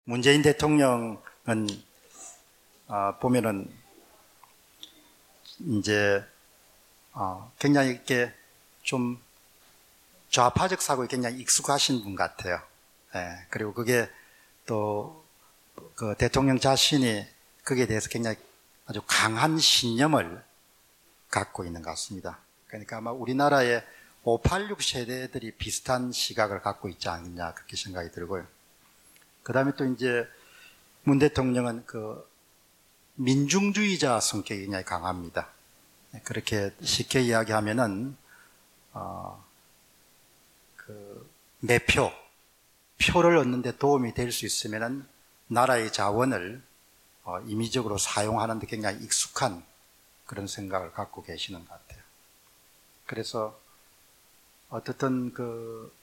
문재인 대통령은 보면은 이제 굉장히 이렇게 좀 좌파적 사고에 굉장히 익숙하신 분 같아요. 예, 그리고 그게 또 그 대통령 자신이 거기에 대해서 굉장히 아주 강한 신념을 갖고 있는 것 같습니다. 그러니까 아마 우리나라의 586 세대들이 비슷한 시각을 갖고 있지 않느냐 그렇게 생각이 들고요. 그 다음에 또 이제 문 대통령은 그 민중주의자 성격이 굉장히 강합니다. 그렇게 쉽게 이야기하면은 그 매표, 표를 얻는 데 도움이 될 수 있으면은 나라의 자원을 임의적으로 사용하는 데 굉장히 익숙한 그런 생각을 갖고 계시는 것 같아요. 그래서 어떻든 그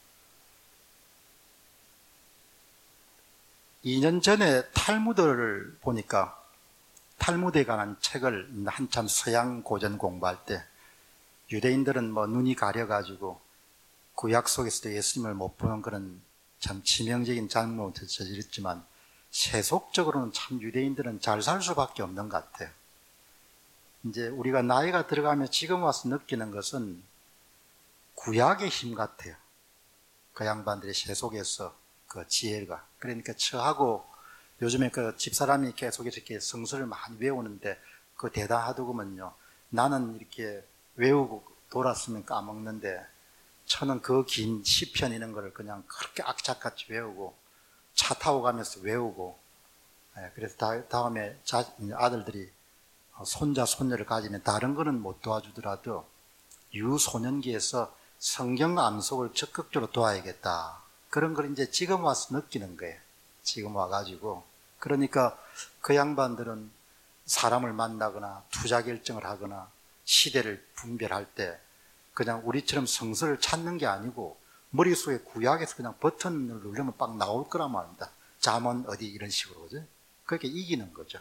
2년 전에 탈무드를 보니까 탈무드에 관한 책을 한참 서양 고전 공부할 때 유대인들은 뭐 눈이 가려가지고 구약 속에서도 예수님을 못 보는 그런 참 치명적인 잘못을 저질렀지만 세속적으로는 참 유대인들은 잘 살 수밖에 없는 것 같아요. 이제 우리가 나이가 들어가면 지금 와서 느끼는 것은 구약의 힘 같아요. 그 양반들의 세속에서 그 지혜가. 그러니까 저하고 요즘에 그 집사람이 계속 이렇게 성서를 많이 외우는데 그 대단하더구먼요. 나는 이렇게 외우고 돌았으면 까먹는데 저는 그 긴 시편 이런 거를 그냥 그렇게 악착같이 외우고 차 타고 가면서 외우고, 그래서 다음에 아들들이 손자 손녀를 가지면 다른 거는 못 도와주더라도 유소년기에서 성경 암송을 적극적으로 도와야겠다. 그런 걸 이제 지금 와서 느끼는 거예요. 지금 와가지고. 그러니까 그 양반들은 사람을 만나거나 투자 결정을 하거나 시대를 분별할 때 그냥 우리처럼 성서를 찾는 게 아니고 머릿속에 구약에서 그냥 버튼을 누르면 빡 나올 거란 말입니다. 잠언 어디 이런 식으로, 그죠? 그렇게 이기는 거죠.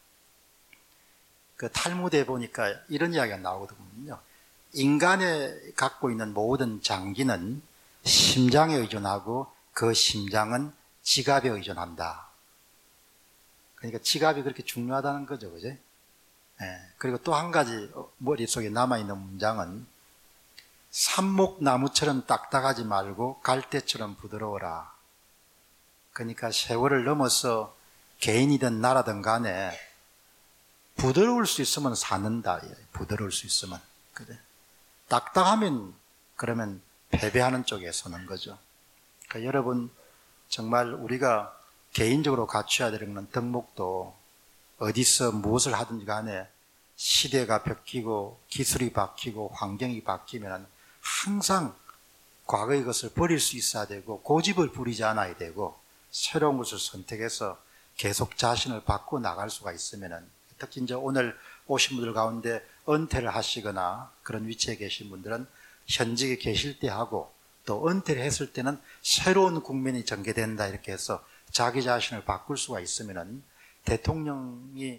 그 탈무드에 보니까 이런 이야기가 나오거든요. 인간이 갖고 있는 모든 장기는 심장에 의존하고 그 심장은 지갑에 의존한다. 그러니까 지갑이 그렇게 중요하다는 거죠, 그죠? 그리고 또 한 가지 머릿속에 남아있는 문장은 삽목나무처럼 딱딱하지 말고 갈대처럼 부드러워라. 그러니까 세월을 넘어서 개인이든 나라든 간에 부드러울 수 있으면 사는다. 부드러울 수 있으면. 그래. 딱딱하면 그러면 패배하는 쪽에 서는 거죠. 그러니까 여러분 정말 우리가 개인적으로 갖춰야 되는 덕목도 어디서 무엇을 하든지 간에 시대가 바뀌고 기술이 바뀌고 환경이 바뀌면 항상 과거의 것을 버릴 수 있어야 되고 고집을 부리지 않아야 되고 새로운 것을 선택해서 계속 자신을 바꿔 나갈 수가 있으면은, 특히 이제 오늘 오신 분들 가운데 은퇴를 하시거나 그런 위치에 계신 분들은 현직에 계실 때 하고 또 은퇴를 했을 때는 새로운 국면이 전개된다 이렇게 해서 자기 자신을 바꿀 수가 있으면은 대통령이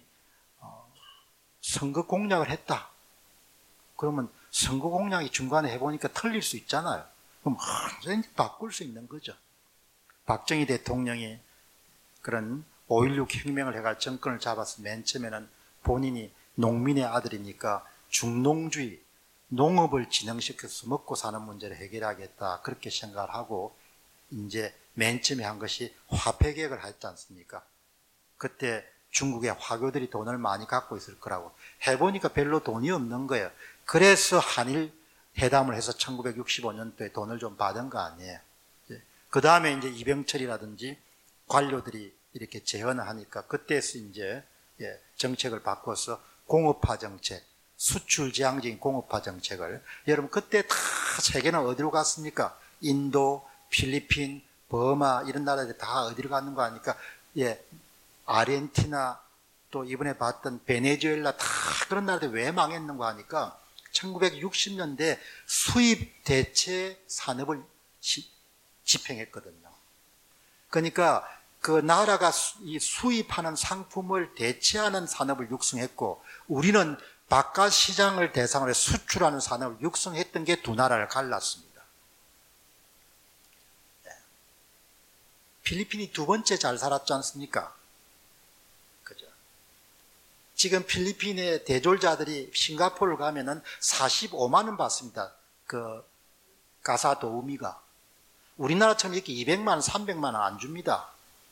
선거 공약을 했다. 그러면 선거 공약이 중간에 해보니까 틀릴 수 있잖아요. 그럼 완전히 바꿀 수 있는 거죠. 박정희 대통령이 그런 5.16 혁명을 해가 정권을 잡아서 맨 처음에는 본인이 농민의 아들이니까 중농주의, 농업을 진흥시켜서 먹고 사는 문제를 해결하겠다 그렇게 생각을 하고 이제 맨 처음에 한 것이 화폐개혁을 했지 않습니까? 그때 중국의 화교들이 돈을 많이 갖고 있을 거라고 해보니까 별로 돈이 없는 거예요. 그래서 한일 회담을 해서 1965년도에 돈을 좀 받은 거 아니에요. 그 다음에 이제 이병철이라든지 관료들이 이렇게 재헌을 하니까 그때서 이제 정책을 바꿔서 공업화 정책, 수출 지향적인 공업화 정책을, 여러분 그때 다 세계는 어디로 갔습니까? 인도, 필리핀, 버마 이런 나라들 다 어디로 가는 거 아니까 아르헨티나 또 이번에 봤던 베네수엘라 다 그런 나라들 왜 망했는가 하니까 1960년대 수입 대체 산업을 집행했거든요. 그러니까 그 나라가 이 수입하는 상품을 대체하는 산업을 육성했고 우리는 바깥 시장을 대상으로 수출하는 산업을 육성했던 게 두 나라를 갈랐습니다. 필리핀이 두 번째 잘 살았지 않습니까? 그죠? 지금 필리핀의 대졸자들이 싱가포르를 가면은 45만 원 받습니다. 그 가사 도우미가. 우리나라처럼 이렇게 200만 원, 300만 원 안 줍니다.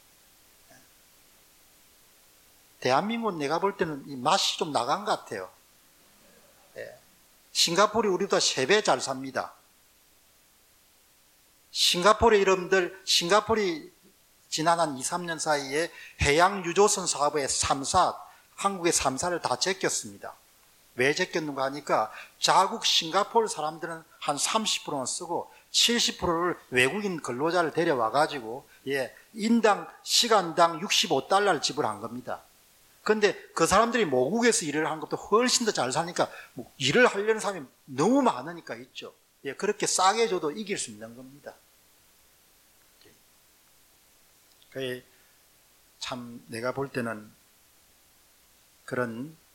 대한민국은 내가 볼 때는 이 맛이 좀 나간 것 같아요. 예. 싱가포르이 우리보다 3배 잘 삽니다. 싱가포르 여러분들, 싱가포르이 지난 한 2, 3년 사이에 해양 유조선 사업에 3사, 한국의 3사를 다 제꼈습니다. 왜 제꼈는가 하니까 자국 싱가포르 사람들은 한 30%는 쓰고 70%를 외국인 근로자를 데려와가지고 인당, 시간당 65달러를 지불한 겁니다. 그런데 그 사람들이 모국에서 일을 하는 것도 훨씬 더 잘 사니까 일을 하려는 사람이 너무 많으니까 있죠. 그렇게 싸게 줘도 이길 수 있는 겁니다. 참 내가 볼 때는 그런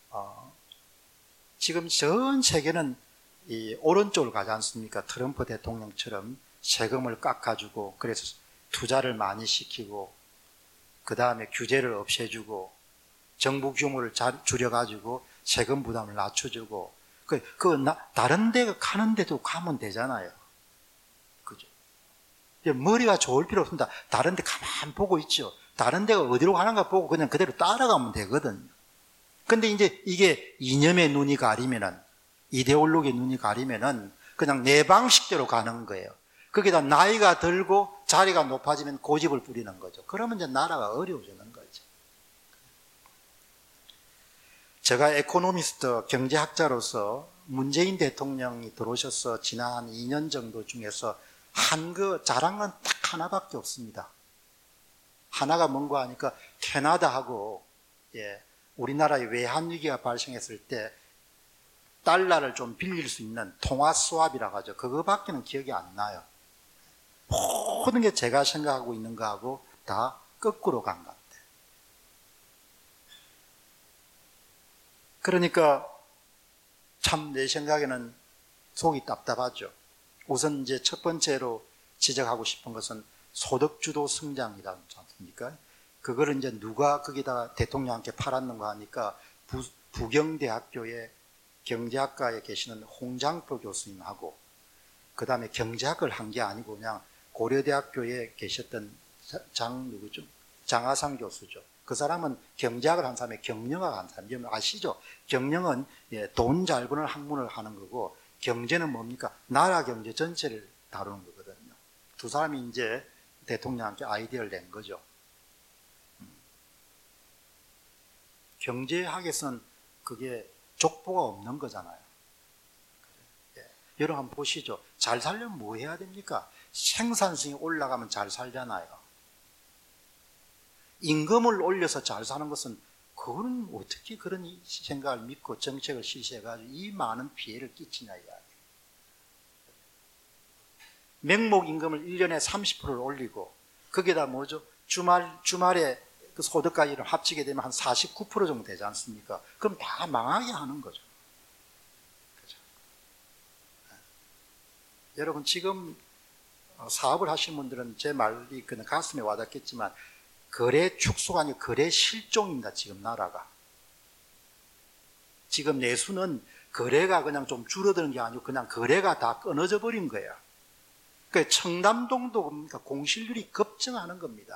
지금 전 세계는 이 오른쪽을 가지 않습니까? 트럼프 대통령처럼 세금을 깎아주고 그래서 투자를 많이 시키고 그 다음에 규제를 없애주고 정부 규모를 줄여가지고 세금 부담을 낮춰주고 다른 데 가는데도 가면 되잖아요. 그죠? 머리가 좋을 필요 없습니다. 다른 데 가만 보고 있죠. 다른 데가 어디로 가는가 보고 그냥 그대로 따라가면 되거든요. 근데 이제 이게 이념의 눈이 가리면은, 이데올로기의 눈이 가리면은 그냥 내 방식대로 가는 거예요. 거기다 나이가 들고 자리가 높아지면 고집을 부리는 거죠. 그러면 이제 나라가 어려워지는 거죠. 제가 에코노미스트 경제학자로서 문재인 대통령이 들어오셔서 지난 한 2년 정도 중에서 자랑은 딱 하나밖에 없습니다. 하나가 뭔가 하니까 캐나다하고 우리나라의 외환위기가 발생했을 때 달러를 좀 빌릴 수 있는 통화 스왑이라고 하죠. 그거밖에는 기억이 안 나요. 모든 게 제가 생각하고 있는 거하고 다 거꾸로 간 것 같아요. 그러니까 참 내 생각에는 속이 답답하죠. 우선 이제 첫 번째로 지적하고 싶은 것은 소득주도 성장이라지 않습니까? 그거를 이제 누가 거기다가 대통령한테 팔았는가 하니까 부경대학교의 경제학과에 계시는 홍장표 교수님하고 그 다음에 경제학을 한 게 아니고 그냥 고려대학교에 계셨던 장하상 교수죠. 그 사람은 경제학을 한 사람이 경영학 한 사람. 여러분 아시죠? 경영은 돈 잘 버는 학문을 하는 거고 경제는 뭡니까? 나라 경제 전체를 다루는 거거든요. 두 사람이 이제 대통령한테 아이디어를 낸 거죠. 경제학에서는 그게 족보가 없는 거잖아요. 여러분 한번 보시죠. 잘 살려면 뭐 해야 됩니까? 생산성이 올라가면 잘 살잖아요. 임금을 올려서 잘 사는 것은 그거는 어떻게 그런 생각을 믿고 정책을 실시해가지고 이 많은 피해를 끼치냐 이야기예요. 명목 임금을 1년에 30%를 올리고 거기다 뭐죠? 주말에 그 소득까지를 합치게 되면 한 49% 정도 되지 않습니까? 그럼 다 망하게 하는 거죠. 그죠? 여러분 지금 사업을 하시는 분들은 제 말이 그냥 가슴에 와닿겠지만 거래 축소가 아니고 거래 실종입니다. 지금 나라가. 지금 내수는 거래가 그냥 좀 줄어드는 게 아니고 그냥 거래가 다 끊어져 버린 거예요. 그러니까 청담동도 뭡니까? 공실률이 급증하는 겁니다.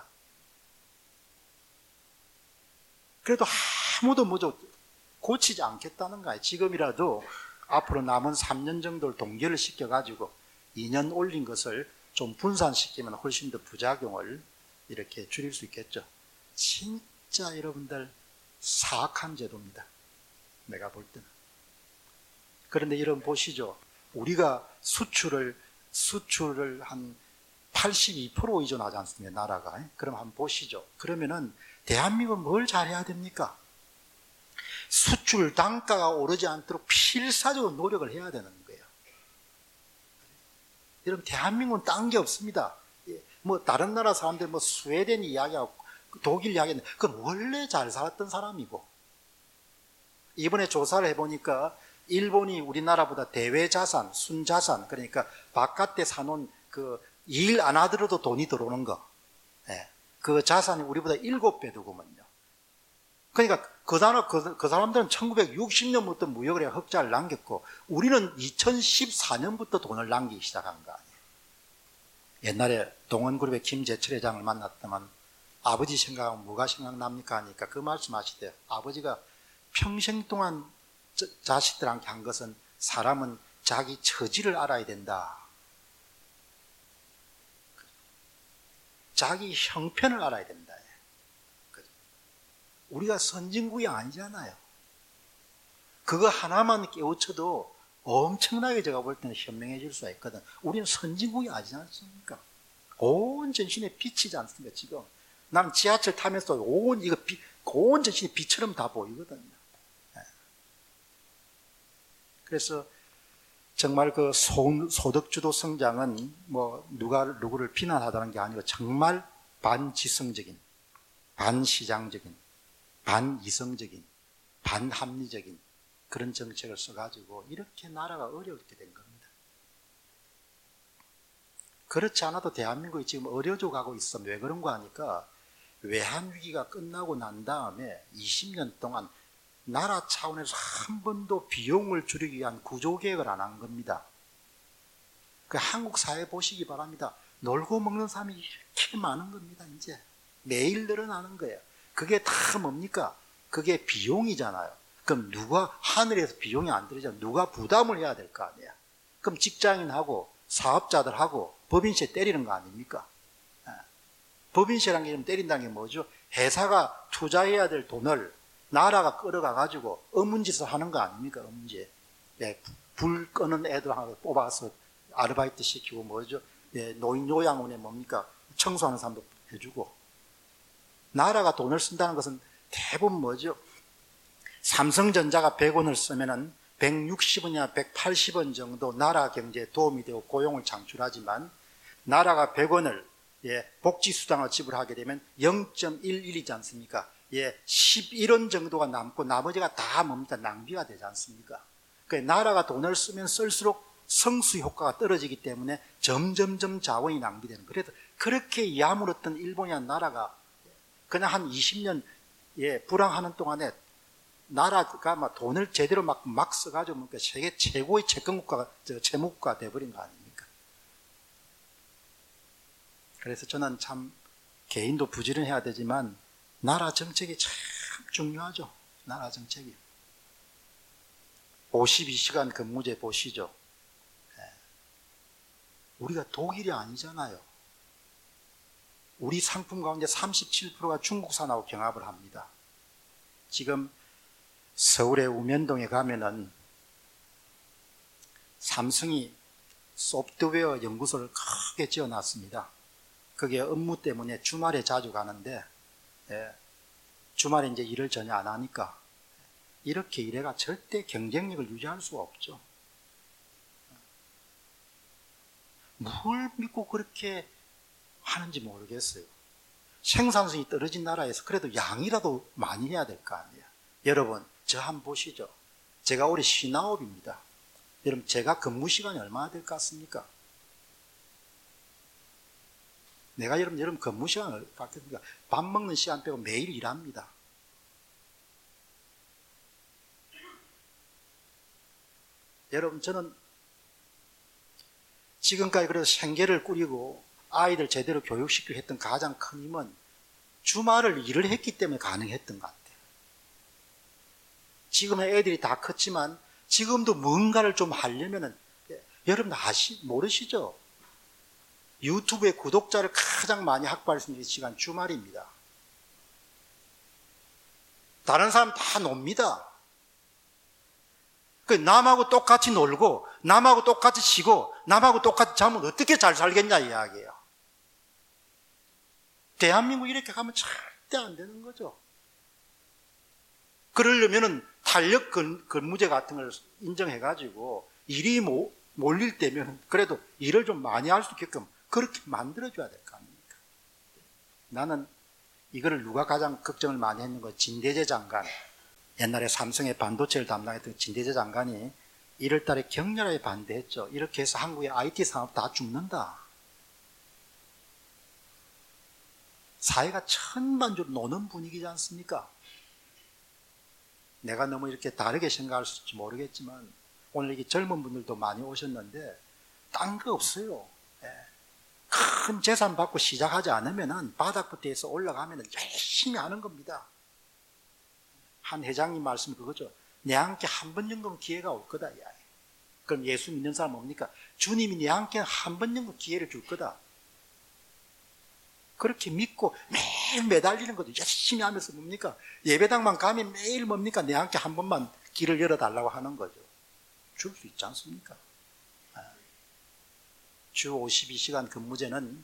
그래도 아무도 뭐죠 고치지 않겠다는 거예요. 지금이라도 앞으로 남은 3년 정도를 동결을 시켜가지고 2년 올린 것을 좀 분산시키면 훨씬 더 부작용을 이렇게 줄일 수 있겠죠. 진짜 여러분들 사악한 제도입니다. 내가 볼 때는. 그런데 여러분 보시죠. 우리가 수출을 한 82% 의존하지 않습니까? 나라가. 그럼 한번 보시죠. 그러면은 대한민국은 뭘 잘해야 됩니까? 수출 단가가 오르지 않도록 필사적으로 노력을 해야 되는 거예요. 여러분 대한민국은 딴 게 없습니다. 뭐 다른 나라 사람들 뭐 스웨덴 이야기하고 독일 이야기는 그건 원래 잘 살았던 사람이고 이번에 조사를 해보니까 일본이 우리나라보다 대외자산, 순자산 그러니까 바깥에 사놓은 그 일 안 하더라도 돈이 들어오는 거 그 자산이 우리보다 7배 더구먼요. 그러니까 그 사람들은 1960년부터 무역을 해 흑자를 남겼고 우리는 2014년부터 돈을 남기기 시작한 거 아니에요. 옛날에 동원그룹의 김재철 회장을 만났더만 아버지 생각하면 뭐가 생각납니까 하니까 그 말씀하시대요. 아버지가 평생 동안 자식들한테 한 것은 사람은 자기 처지를 알아야 된다. 자기 형편을 알아야 된다. 우리가 선진국이 아니잖아요. 그거 하나만 깨우쳐도 엄청나게 제가 볼 때는 현명해질 수가 있거든. 우리는 선진국이 아니지 않습니까? 온 전신에 빛이지 않습니까, 지금? 난 지하철 타면서 온 전신이 빛처럼 다 보이거든요. 그래서 정말 그 소득주도 성장은 뭐 누구를 비난하다는 게 아니고 정말 반지성적인, 반시장적인, 반이성적인, 반합리적인 그런 정책을 써가지고 이렇게 나라가 어렵게 된 겁니다. 그렇지 않아도 대한민국이 지금 어려져 가고 있어. 왜 그런 거 하니까 외환위기가 끝나고 난 다음에 20년 동안 나라 차원에서 한 번도 비용을 줄이기 위한 구조개혁을 안 한 겁니다. 그 한국 사회 보시기 바랍니다. 놀고 먹는 사람이 이렇게 많은 겁니다. 이제 매일 늘어나는 거예요. 그게 다 뭡니까? 그게 비용이잖아요. 그럼 누가 하늘에서 비용이 안 들어오잖아요. 누가 부담을 해야 될 거 아니야. 그럼 직장인하고 사업자들하고 법인세 때리는 거 아닙니까? 법인세라는 게 좀 때린다는 게 뭐죠? 회사가 투자해야 될 돈을 나라가 끌어가가지고 어문짓을 하는 거 아닙니까? 어문짓. 네, 불 끄는 애들 하나 뽑아서 아르바이트 시키고 뭐죠? 네, 노인 요양원에 뭡니까? 청소하는 사람도 해주고. 나라가 돈을 쓴다는 것은 대부분 뭐죠? 삼성전자가 100원을 쓰면은 160원이나 180원 정도 나라 경제에 도움이 되고 고용을 창출하지만 나라가 100원을 복지수당을 지불하게 되면 0.11이지 않습니까? 11원 정도가 남고 나머지가 다 뭡니까? 낭비가 되지 않습니까? 그러니까 나라가 돈을 쓰면 쓸수록 성수 효과가 떨어지기 때문에 점점점 자원이 낭비되는. 그래서 그렇게 야물었던 일본이라는 나라가 그냥 한 20년 불황하는 동안에 나라가 막 돈을 제대로 막 써가지고 세계 최고의 채권국가가 채무국가가 돼버린 거 아닙니까? 그래서 저는 참 개인도 부지런해야 되지만 나라 정책이 참 중요하죠. 나라 정책이. 52시간 근무제 보시죠. 우리가 독일이 아니잖아요. 우리 상품 가운데 37%가 중국산하고 경합을 합니다. 지금 서울의 우면동에 가면은 삼성이 소프트웨어 연구소를 크게 지어놨습니다. 그게 업무 때문에 주말에 자주 가는데 주말에 이제 일을 전혀 안 하니까 이렇게 일해가 절대 경쟁력을 유지할 수가 없죠. 뭘 믿고 그렇게 하는지 모르겠어요. 생산성이 떨어진 나라에서 그래도 양이라도 많이 해야 될 거 아니에요. 여러분, 저 한번 보시죠. 제가 올해 신아홉입니다. 여러분, 제가 근무 시간이 얼마나 될 것 같습니까? 내가 여러분 근무 시간을 갖겠습니까? 밥 먹는 시간 빼고 매일 일합니다. 여러분, 저는 지금까지 그래도 생계를 꾸리고 아이들 제대로 교육시키고 했던 가장 큰 힘은 주말을 일을 했기 때문에 가능했던 것 같아요. 지금은 애들이 다 컸지만 지금도 뭔가를 좀 하려면은 여러분 모르시죠? 유튜브의 구독자를 가장 많이 확보할 수 있는 시간 주말입니다. 다른 사람 다 놉니다. 남하고 똑같이 놀고 남하고 똑같이 쉬고 남하고 똑같이 자면 어떻게 잘 살겠냐 이야기예요. 대한민국 이렇게 가면 절대 안 되는 거죠. 그러려면은 탄력 근무제 같은 걸 인정해가지고 일이 몰릴 때면 그래도 일을 좀 많이 할 수 있게끔 그렇게 만들어줘야 될 거 아닙니까? 나는 이거를 누가 가장 걱정을 많이 했는 거 진대재 장관, 옛날에 삼성의 반도체를 담당했던 진대재 장관이 1월 달에 격렬하게 반대했죠. 이렇게 해서 한국의 IT 산업 다 죽는다. 사회가 천만주로 노는 분위기지 않습니까? 내가 너무 이렇게 다르게 생각할 수 있을지 모르겠지만 오늘 이게 젊은 분들도 많이 오셨는데 딴 거 없어요. 예. 큰 재산 받고 시작하지 않으면 바닥부터 해서 올라가면 열심히 하는 겁니다. 한 회장님 말씀 그거죠. 내 함께 한 번 정도는 기회가 올 거다. 야. 그럼 예수 믿는 사람 뭡니까? 주님이 내 함께 한 번 정도 기회를 줄 거다. 그렇게 믿고 매일 매달리는 거죠. 열심히 하면서 뭡니까? 예배당만 가면 매일 뭡니까? 내 함께 한 번만 길을 열어달라고 하는 거죠. 줄 수 있지 않습니까? 주 52시간 근무제는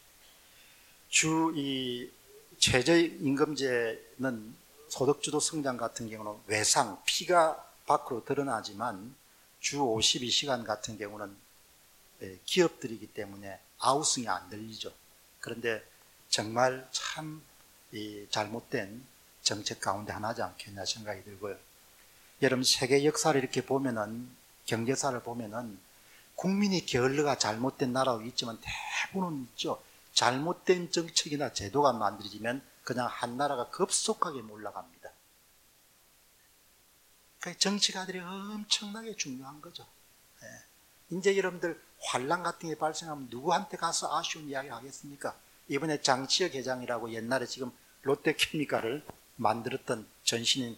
최저임금제는 소득주도 성장 같은 경우는 외상, 피가 밖으로 드러나지만 주 52시간 같은 경우는 기업들이기 때문에 아우성이 안 들리죠. 그런데 정말 참 잘못된 정책 가운데 하나지 않겠냐 생각이 들고요. 여러분 세계 역사를 이렇게 보면은, 경제사를 보면은 국민이 게을러가 잘못된 나라도 있지만 대부분은 있죠. 잘못된 정책이나 제도가 만들어지면 그냥 한 나라가 급속하게 올라갑니다. 그러니까 정치가들이 엄청나게 중요한 거죠. 이제 여러분들 환란 같은 게 발생하면 누구한테 가서 아쉬운 이야기 하겠습니까? 이번에 장치혁 회장이라고 옛날에 지금 롯데케미칼을 만들었던 전신인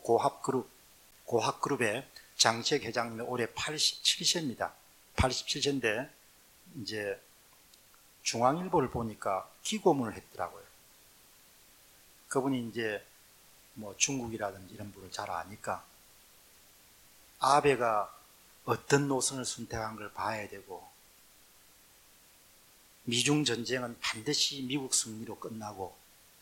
고학그룹의 장치혁 회장님이 올해 87세입니다. 87세인데 이제 중앙일보를 보니까 기고문을 했더라고요. 그분이 이제 뭐 중국이라든지 이런 분을 잘 아니까 아베가 어떤 노선을 선택한 걸 봐야 되고, 미중 전쟁은 반드시 미국 승리로 끝나고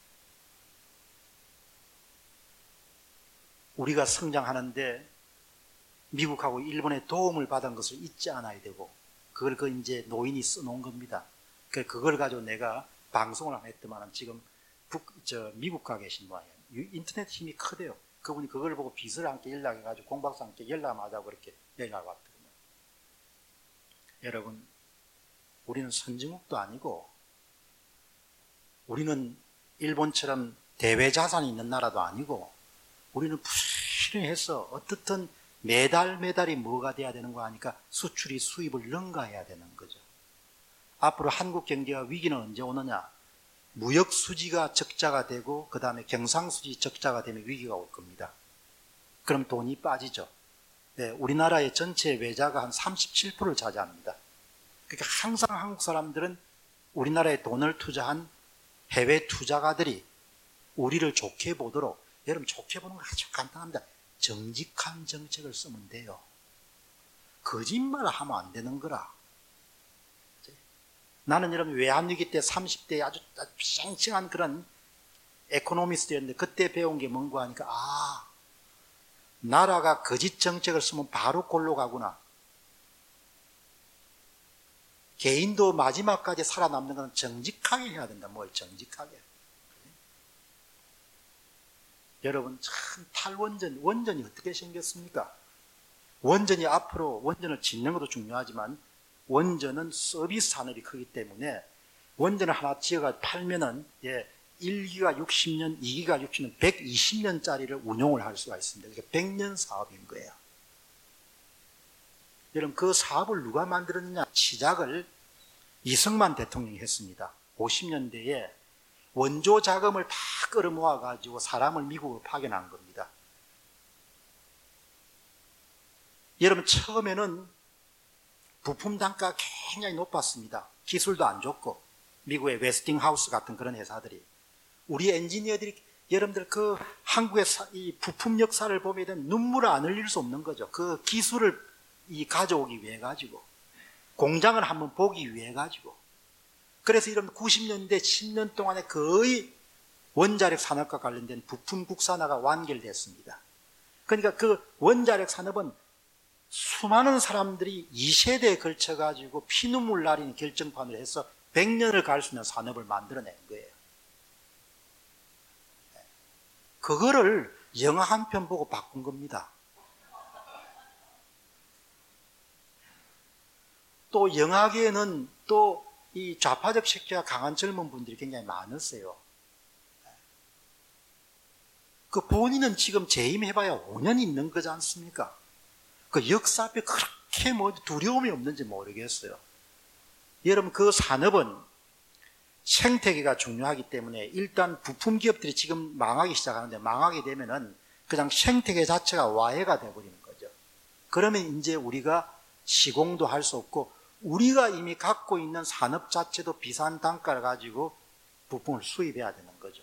우리가 성장하는데 미국하고 일본의 도움을 받은 것을 잊지 않아야 되고, 그걸 이제 노인이 써놓은 겁니다. 그걸 가지고 내가 방송을 했더만 지금 미국 가 계신 모양이에요. 인터넷 힘이 크대요. 그분이 그걸 보고 비서를 함께 연락해가지고 공박사 함께 연락하자고 그렇게 연락을 왔거든요. 여러분, 우리는 선진국도 아니고 우리는 일본처럼 대외자산이 있는 나라도 아니고 우리는 부지런히 해서 어떻든 매달이 뭐가 돼야 되는 거 하니까 수출이 수입을 능가해야 되는 거죠. 앞으로 한국 경제가 위기는 언제 오느냐? 무역 수지가 적자가 되고 그 다음에 경상 수지 적자가 되면 위기가 올 겁니다. 그럼 돈이 빠지죠. 네, 우리나라의 전체 외자가 한 37%를 차지합니다. 그러니까 항상 한국 사람들은 우리나라에 돈을 투자한 해외 투자가들이 우리를 좋게 보도록, 여러분 좋게 보는 건 아주 간단합니다. 정직한 정책을 쓰면 돼요. 거짓말을 하면 안 되는 거라. 나는 여러분 외환위기 때 30대에 아주 쌩쌩한 그런 에코노미스트였는데 그때 배운 게 뭔가 하니까 나라가 거짓 정책을 쓰면 바로 골로 가구나. 개인도 마지막까지 살아남는 건 정직하게 해야 된다. 뭘 정직하게. 여러분 참 원전이 어떻게 생겼습니까? 원전이 앞으로 원전을 짓는 것도 중요하지만 원전은 서비스 산업이 크기 때문에 원전을 하나 지어가 팔면은 1기가 60년, 2기가 60년, 120년짜리를 운용을 할 수가 있습니다. 그러니까 100년 사업인 거예요. 여러분 그 사업을 누가 만들었느냐? 시작을 이승만 대통령이 했습니다. 50년대에 원조 자금을 다 끌어모아 가지고 사람을 미국으로 파견한 겁니다. 여러분 처음에는 부품 단가가 굉장히 높았습니다. 기술도 안 좋고 미국의 웨스팅하우스 같은 그런 회사들이, 우리 엔지니어들이 여러분들 그 한국의 이 부품 역사를 보면 눈물을 안 흘릴 수 없는 거죠. 그 기술을 가져오기 위해 가지고, 공장을 한번 보기 위해 가지고. 그래서 이런 90년대 10년 동안에 거의 원자력 산업과 관련된 부품 국산화가 완결됐습니다. 그러니까 그 원자력 산업은 수많은 사람들이 2세대에 걸쳐 가지고 피눈물 나린 결정판을 해서 100년을 갈 수 있는 산업을 만들어낸 거예요. 그거를 영화 한 편 보고 바꾼 겁니다. 또 영화계에는 또 이 좌파적 색채가 강한 젊은 분들이 굉장히 많았어요. 그 본인은 지금 재임해봐야 5년 있는 거지 않습니까? 그 역사 앞에 그렇게 뭐 두려움이 없는지 모르겠어요. 여러분, 그 산업은 생태계가 중요하기 때문에 일단 부품 기업들이 지금 망하기 시작하는데, 망하게 되면은 그냥 생태계 자체가 와해가 돼버리는 거죠. 그러면 이제 우리가 시공도 할 수 없고, 우리가 이미 갖고 있는 산업 자체도 비싼 단가를 가지고 부품을 수입해야 되는 거죠.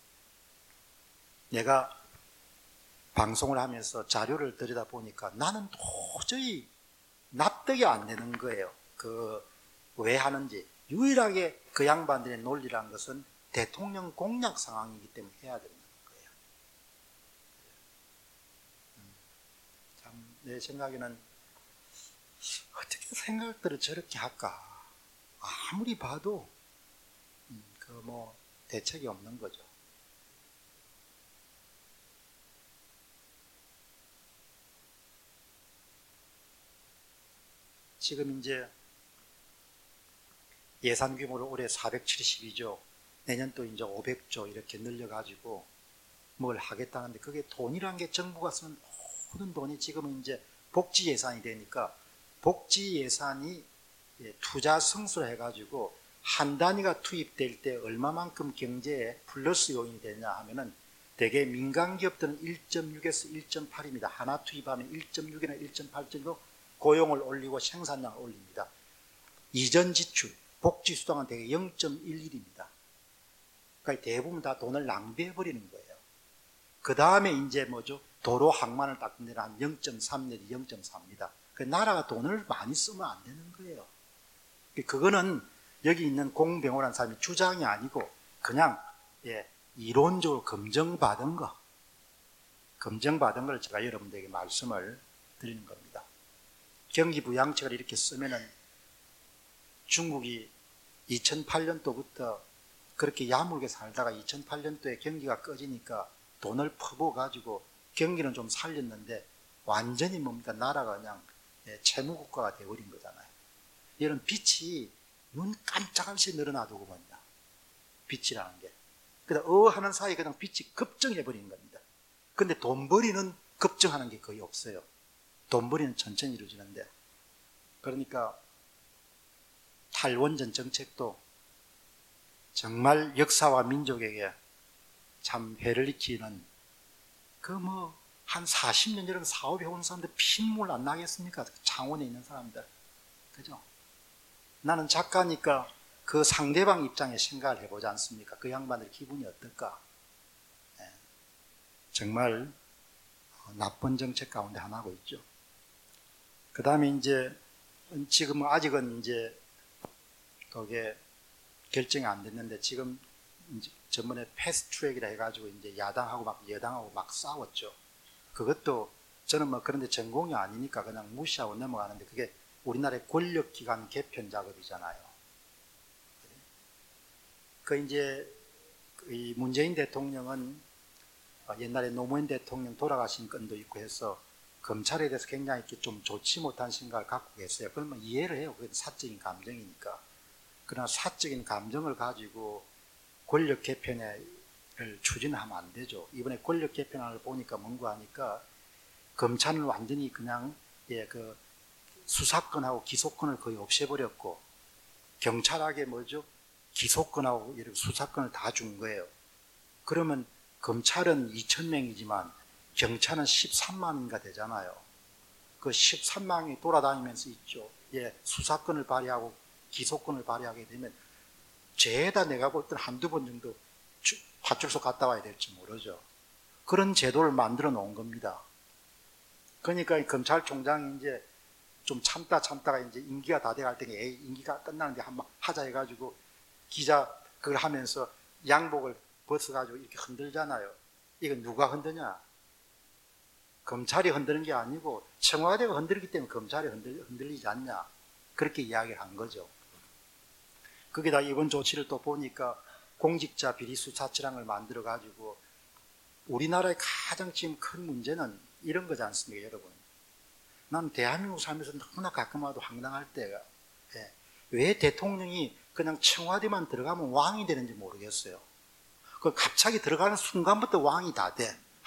내가 방송을 하면서 자료를 들여다보니까 나는 도저히 납득이 안 되는 거예요. 왜 하는지. 유일하게 그 양반들의 논리라는 것은 대통령 공약 상황이기 때문에 해야 되는 거예요. 참, 내 생각에는 어떻게 생각들을 저렇게 할까? 아무리 봐도 대책이 없는 거죠. 지금 이제 예산 규모를 올해 472조, 내년 또 이제 500조 이렇게 늘려가지고 뭘 하겠다는데, 그게 돈이란 게 정부가 쓰는 모든 돈이 지금은 이제 복지 예산이 되니까, 복지 예산이 투자 승수를 해가지고 한 단위가 투입될 때 얼마만큼 경제에 플러스 요인이 되냐 하면은, 대개 민간 기업들은 1.6에서 1.8입니다. 하나 투입하면 1.6이나 1.8 정도 고용을 올리고 생산량을 올립니다. 이전 지출, 복지 수당은 대개 0.11입니다. 그러니까 대부분 다 돈을 낭비해버리는 거예요. 그 다음에 이제 도로 항만을 닦는 데는 한 0.3 내지 0.4입니다. 그 나라가 돈을 많이 쓰면 안 되는 거예요. 그거는 여기 있는 공병호라는 사람이 주장이 아니고 그냥 이론적으로 검증받은 걸 제가 여러분들에게 말씀을 드리는 겁니다. 경기 부양책을 이렇게 쓰면은 중국이 2008년도부터 그렇게 야물게 살다가 2008년도에 경기가 꺼지니까 돈을 퍼부어가지고 경기는 좀 살렸는데, 완전히 나라가 그냥 채무국가가 되어버린 거잖아요. 이런 빚이 눈 깜짝할 새 늘어나두고 뭐냐, 빚이라는 게. 그러다 하는 사이에 그냥 빚이 급증해버리는 겁니다. 근데 돈벌이는 급증하는 게 거의 없어요. 돈벌이는 천천히 이루어지는데, 그러니까 탈원전 정책도 정말 역사와 민족에게 참 해를 끼치는, 한 40년 전에 사업해온 사람들 피눈물 안 나겠습니까? 창원에 있는 사람들. 그죠? 나는 작가니까 그 상대방 입장에 생각을 해보지 않습니까? 그 양반들 기분이 어떨까? 정말 나쁜 정책 가운데 하나고 있죠. 그 다음에 이제 지금 아직은 이제 그게 결정이 안 됐는데, 지금 이제 저번에 패스트트랙이라 해가지고 이제 야당하고 막 여당하고 막 싸웠죠. 그것도 저는 그런데 전공이 아니니까 그냥 무시하고 넘어가는데, 그게 우리나라의 권력기관 개편 작업이잖아요. 이제 이 문재인 대통령은 옛날에 노무현 대통령 돌아가신 건도 있고 해서 검찰에 대해서 굉장히 좀 좋지 못한 생각을 갖고 계세요. 그러면 이해를 해요. 그건 사적인 감정이니까. 그러나 사적인 감정을 가지고 권력 개편을 추진하면 안 되죠. 이번에 권력 개편안을 보니까 뭔가 하니까 검찰은 완전히 그냥 수사권하고 기소권을 거의 없애버렸고, 경찰에게 기소권하고 이렇게 수사권을 다 준 거예요. 그러면 검찰은 2,000명이지만 경찰은 13만인가 되잖아요. 그 13만이 돌아다니면서 있죠. 수사권을 발휘하고 기소권을 발휘하게 되면 죄다 내가 볼 때는 한두 번 정도 파출소 갔다 와야 될지 모르죠. 그런 제도를 만들어 놓은 겁니다. 그러니까 검찰총장이 이제 좀 참다가 이제 임기가 다 돼갈 때에 임기가 끝나는데 한번 하자 해가지고 기자 그걸 하면서 양복을 벗어가지고 이렇게 흔들잖아요. 이건 누가 흔드냐? 검찰이 흔드는 게 아니고 청와대가 흔들기 때문에 검찰이 흔들리지 않냐? 그렇게 이야기를 한 거죠. 거기다 이번 조치를 또 보니까 공직자 비리 수사처장을 만들어 가지고, 우리나라의 가장 지금 큰 문제는 이런 거지 않습니까, 여러분? 난 대한민국 살면서 너무나 가끔 와도 황당할 때가, 왜 대통령이 그냥 청와대만 들어가면 왕이 되는지 모르겠어요. 갑자기 들어가는 순간부터 왕이 다 돼.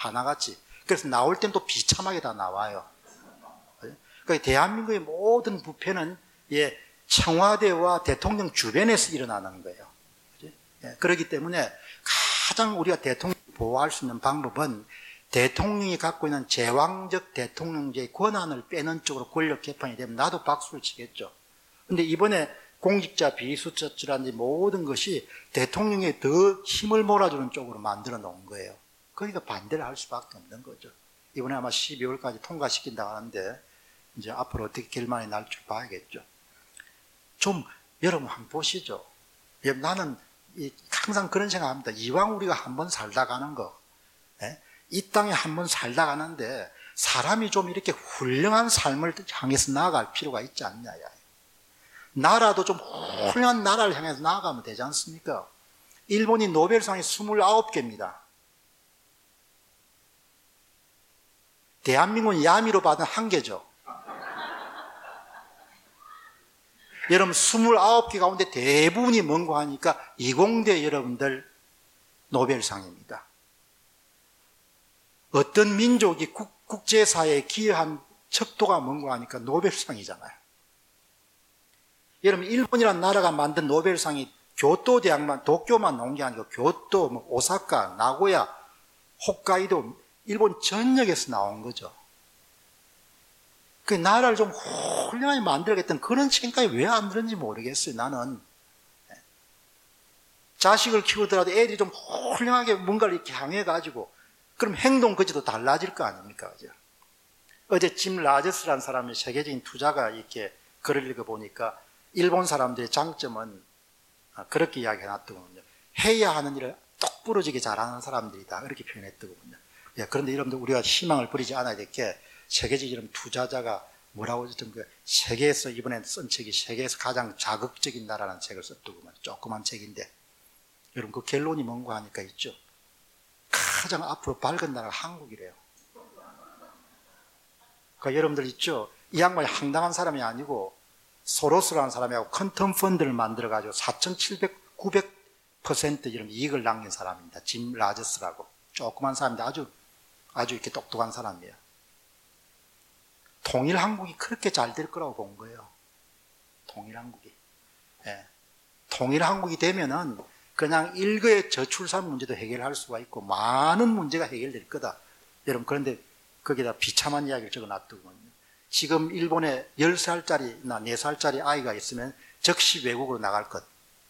하나같이. 그래서 나올 땐 또 비참하게 다 나와요. 그러니까 대한민국의 모든 부패는 청와대와 대통령 주변에서 일어나는 거예요. 그렇기 때문에 가장 우리가 대통령을 보호할 수 있는 방법은 대통령이 갖고 있는 제왕적 대통령제의 권한을 빼는 쪽으로 권력 개판이 되면 나도 박수를 치겠죠. 근데 이번에 공직자 비리수처라든지 모든 것이 대통령에 더 힘을 몰아주는 쪽으로 만들어 놓은 거예요. 그러니까 반대를 할 수밖에 없는 거죠. 이번에 아마 12월까지 통과시킨다고 하는데 이제 앞으로 어떻게 결말이 날 줄 봐야겠죠. 좀 여러분 한번 보시죠. 나는 항상 그런 생각합니다. 이왕 우리가 한번 살다 가는 거, 이 땅에 한번 살다 가는데 사람이 좀 이렇게 훌륭한 삶을 향해서 나아갈 필요가 있지 않냐. 나라도 좀 훌륭한 나라를 향해서 나아가면 되지 않습니까? 일본이 노벨상이 29개입니다. 대한민국은 야미로 받은 1개죠. 여러분 29개 가운데 대부분이 뭔가 하니까 이공대 여러분들 노벨상입니다. 어떤 민족이 국제사회에 기여한 척도가 뭔가 하니까 노벨상이잖아요. 여러분 일본이라는 나라가 만든 노벨상이 교토 대학만 도쿄만 나온 게 아니고 교토, 오사카, 나고야, 홋카이도 일본 전역에서 나온 거죠. 그 나라를 좀 훌륭하게 만들겠다는 그런 생각이 왜 안 들었는지 모르겠어요. 나는 자식을 키우더라도 애들이 좀 훌륭하게 뭔가를 이렇게 향해가지고 그럼 행동 거지도 달라질 거 아닙니까? 그죠? 어제 짐 라저스라는 사람의 세계적인 투자가 이렇게 글을 읽어보니까 일본 사람들의 장점은 그렇게 이야기해놨더군요. 해야 하는 일을 똑부러지게 잘하는 사람들이다. 그렇게 표현했더군요. 그런데 여러분들 우리가 희망을 버리지 않아야 될 게 세계적인 투자자가 뭐라고 했던 그 세계에서 이번에 쓴 책이 세계에서 가장 자극적인 나라라는 책을 썼더구만. 조그만 책인데 여러분 그 결론이 뭔가 하니까 있죠. 가장 앞으로 밝은 나라가 한국이래요. 그러니까 여러분들 있죠. 이 양반이 황당한 사람이 아니고 소로스라는 사람하고 퀀텀 펀드를 만들어가지고 4,700, 900% 이런 이익을 남긴 사람입니다. 짐 라저스라고. 조그만 사람인데 아주 이렇게 똑똑한 사람이에요. 통일한국이 그렇게 잘 될 거라고 본 거예요. 통일한국이. 통일한국이 되면은 그냥 일거의 저출산 문제도 해결할 수가 있고 많은 문제가 해결될 거다. 여러분 그런데 거기다 비참한 이야기를 적어놨더군요. 지금 일본에 10살짜리나 4살짜리 아이가 있으면 즉시 외국으로 나갈 것.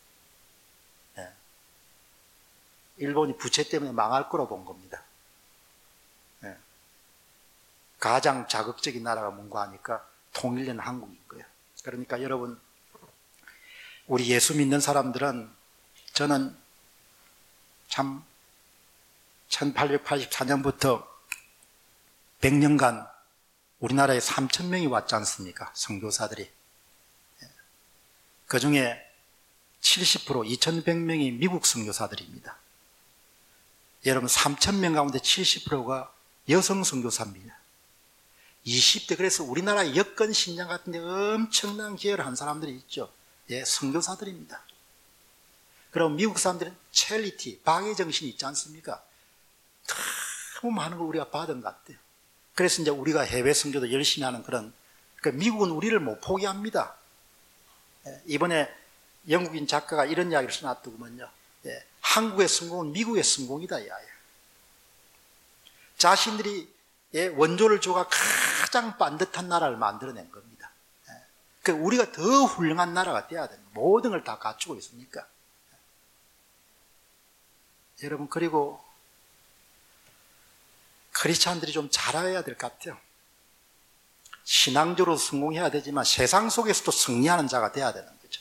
일본이 부채 때문에 망할 거로 본 겁니다. 가장 자극적인 나라가 뭔가 하니까 통일된 한국인 거예요. 그러니까 여러분 우리 예수 믿는 사람들은 저는 참 1884년부터 100년간 우리나라에 3,000명이 왔지 않습니까? 선교사들이. 그 중에 70%, 2,100명이 미국 선교사들입니다. 여러분 3,000명 가운데 70%가 여성 선교사입니다. 20대 그래서 우리나라 여권 신장 같은 데 엄청난 기여를 한 사람들이 있죠. 선교사들입니다. 그럼 미국 사람들은 첼리티, 방해정신이 있지 않습니까? 너무 많은 걸 우리가 받은 것 같아요. 그래서 이제 우리가 해외 선교도 열심히 하는 미국은 우리를 못 포기합니다. 이번에 영국인 작가가 이런 이야기를 써놨더구먼요. 한국의 성공은 미국의 성공이다. 자신들이 원조를 줘가 가장 반듯한 나라를 만들어낸 겁니다. 그러니까 우리가 더 훌륭한 나라가 돼야 됩니다. 모든 걸 다 갖추고 있으니까. 여러분 그리고 크리스찬들이 좀 잘해야 될 것 같아요. 신앙적으로 성공해야 되지만 세상 속에서도 승리하는 자가 돼야 되는 거죠.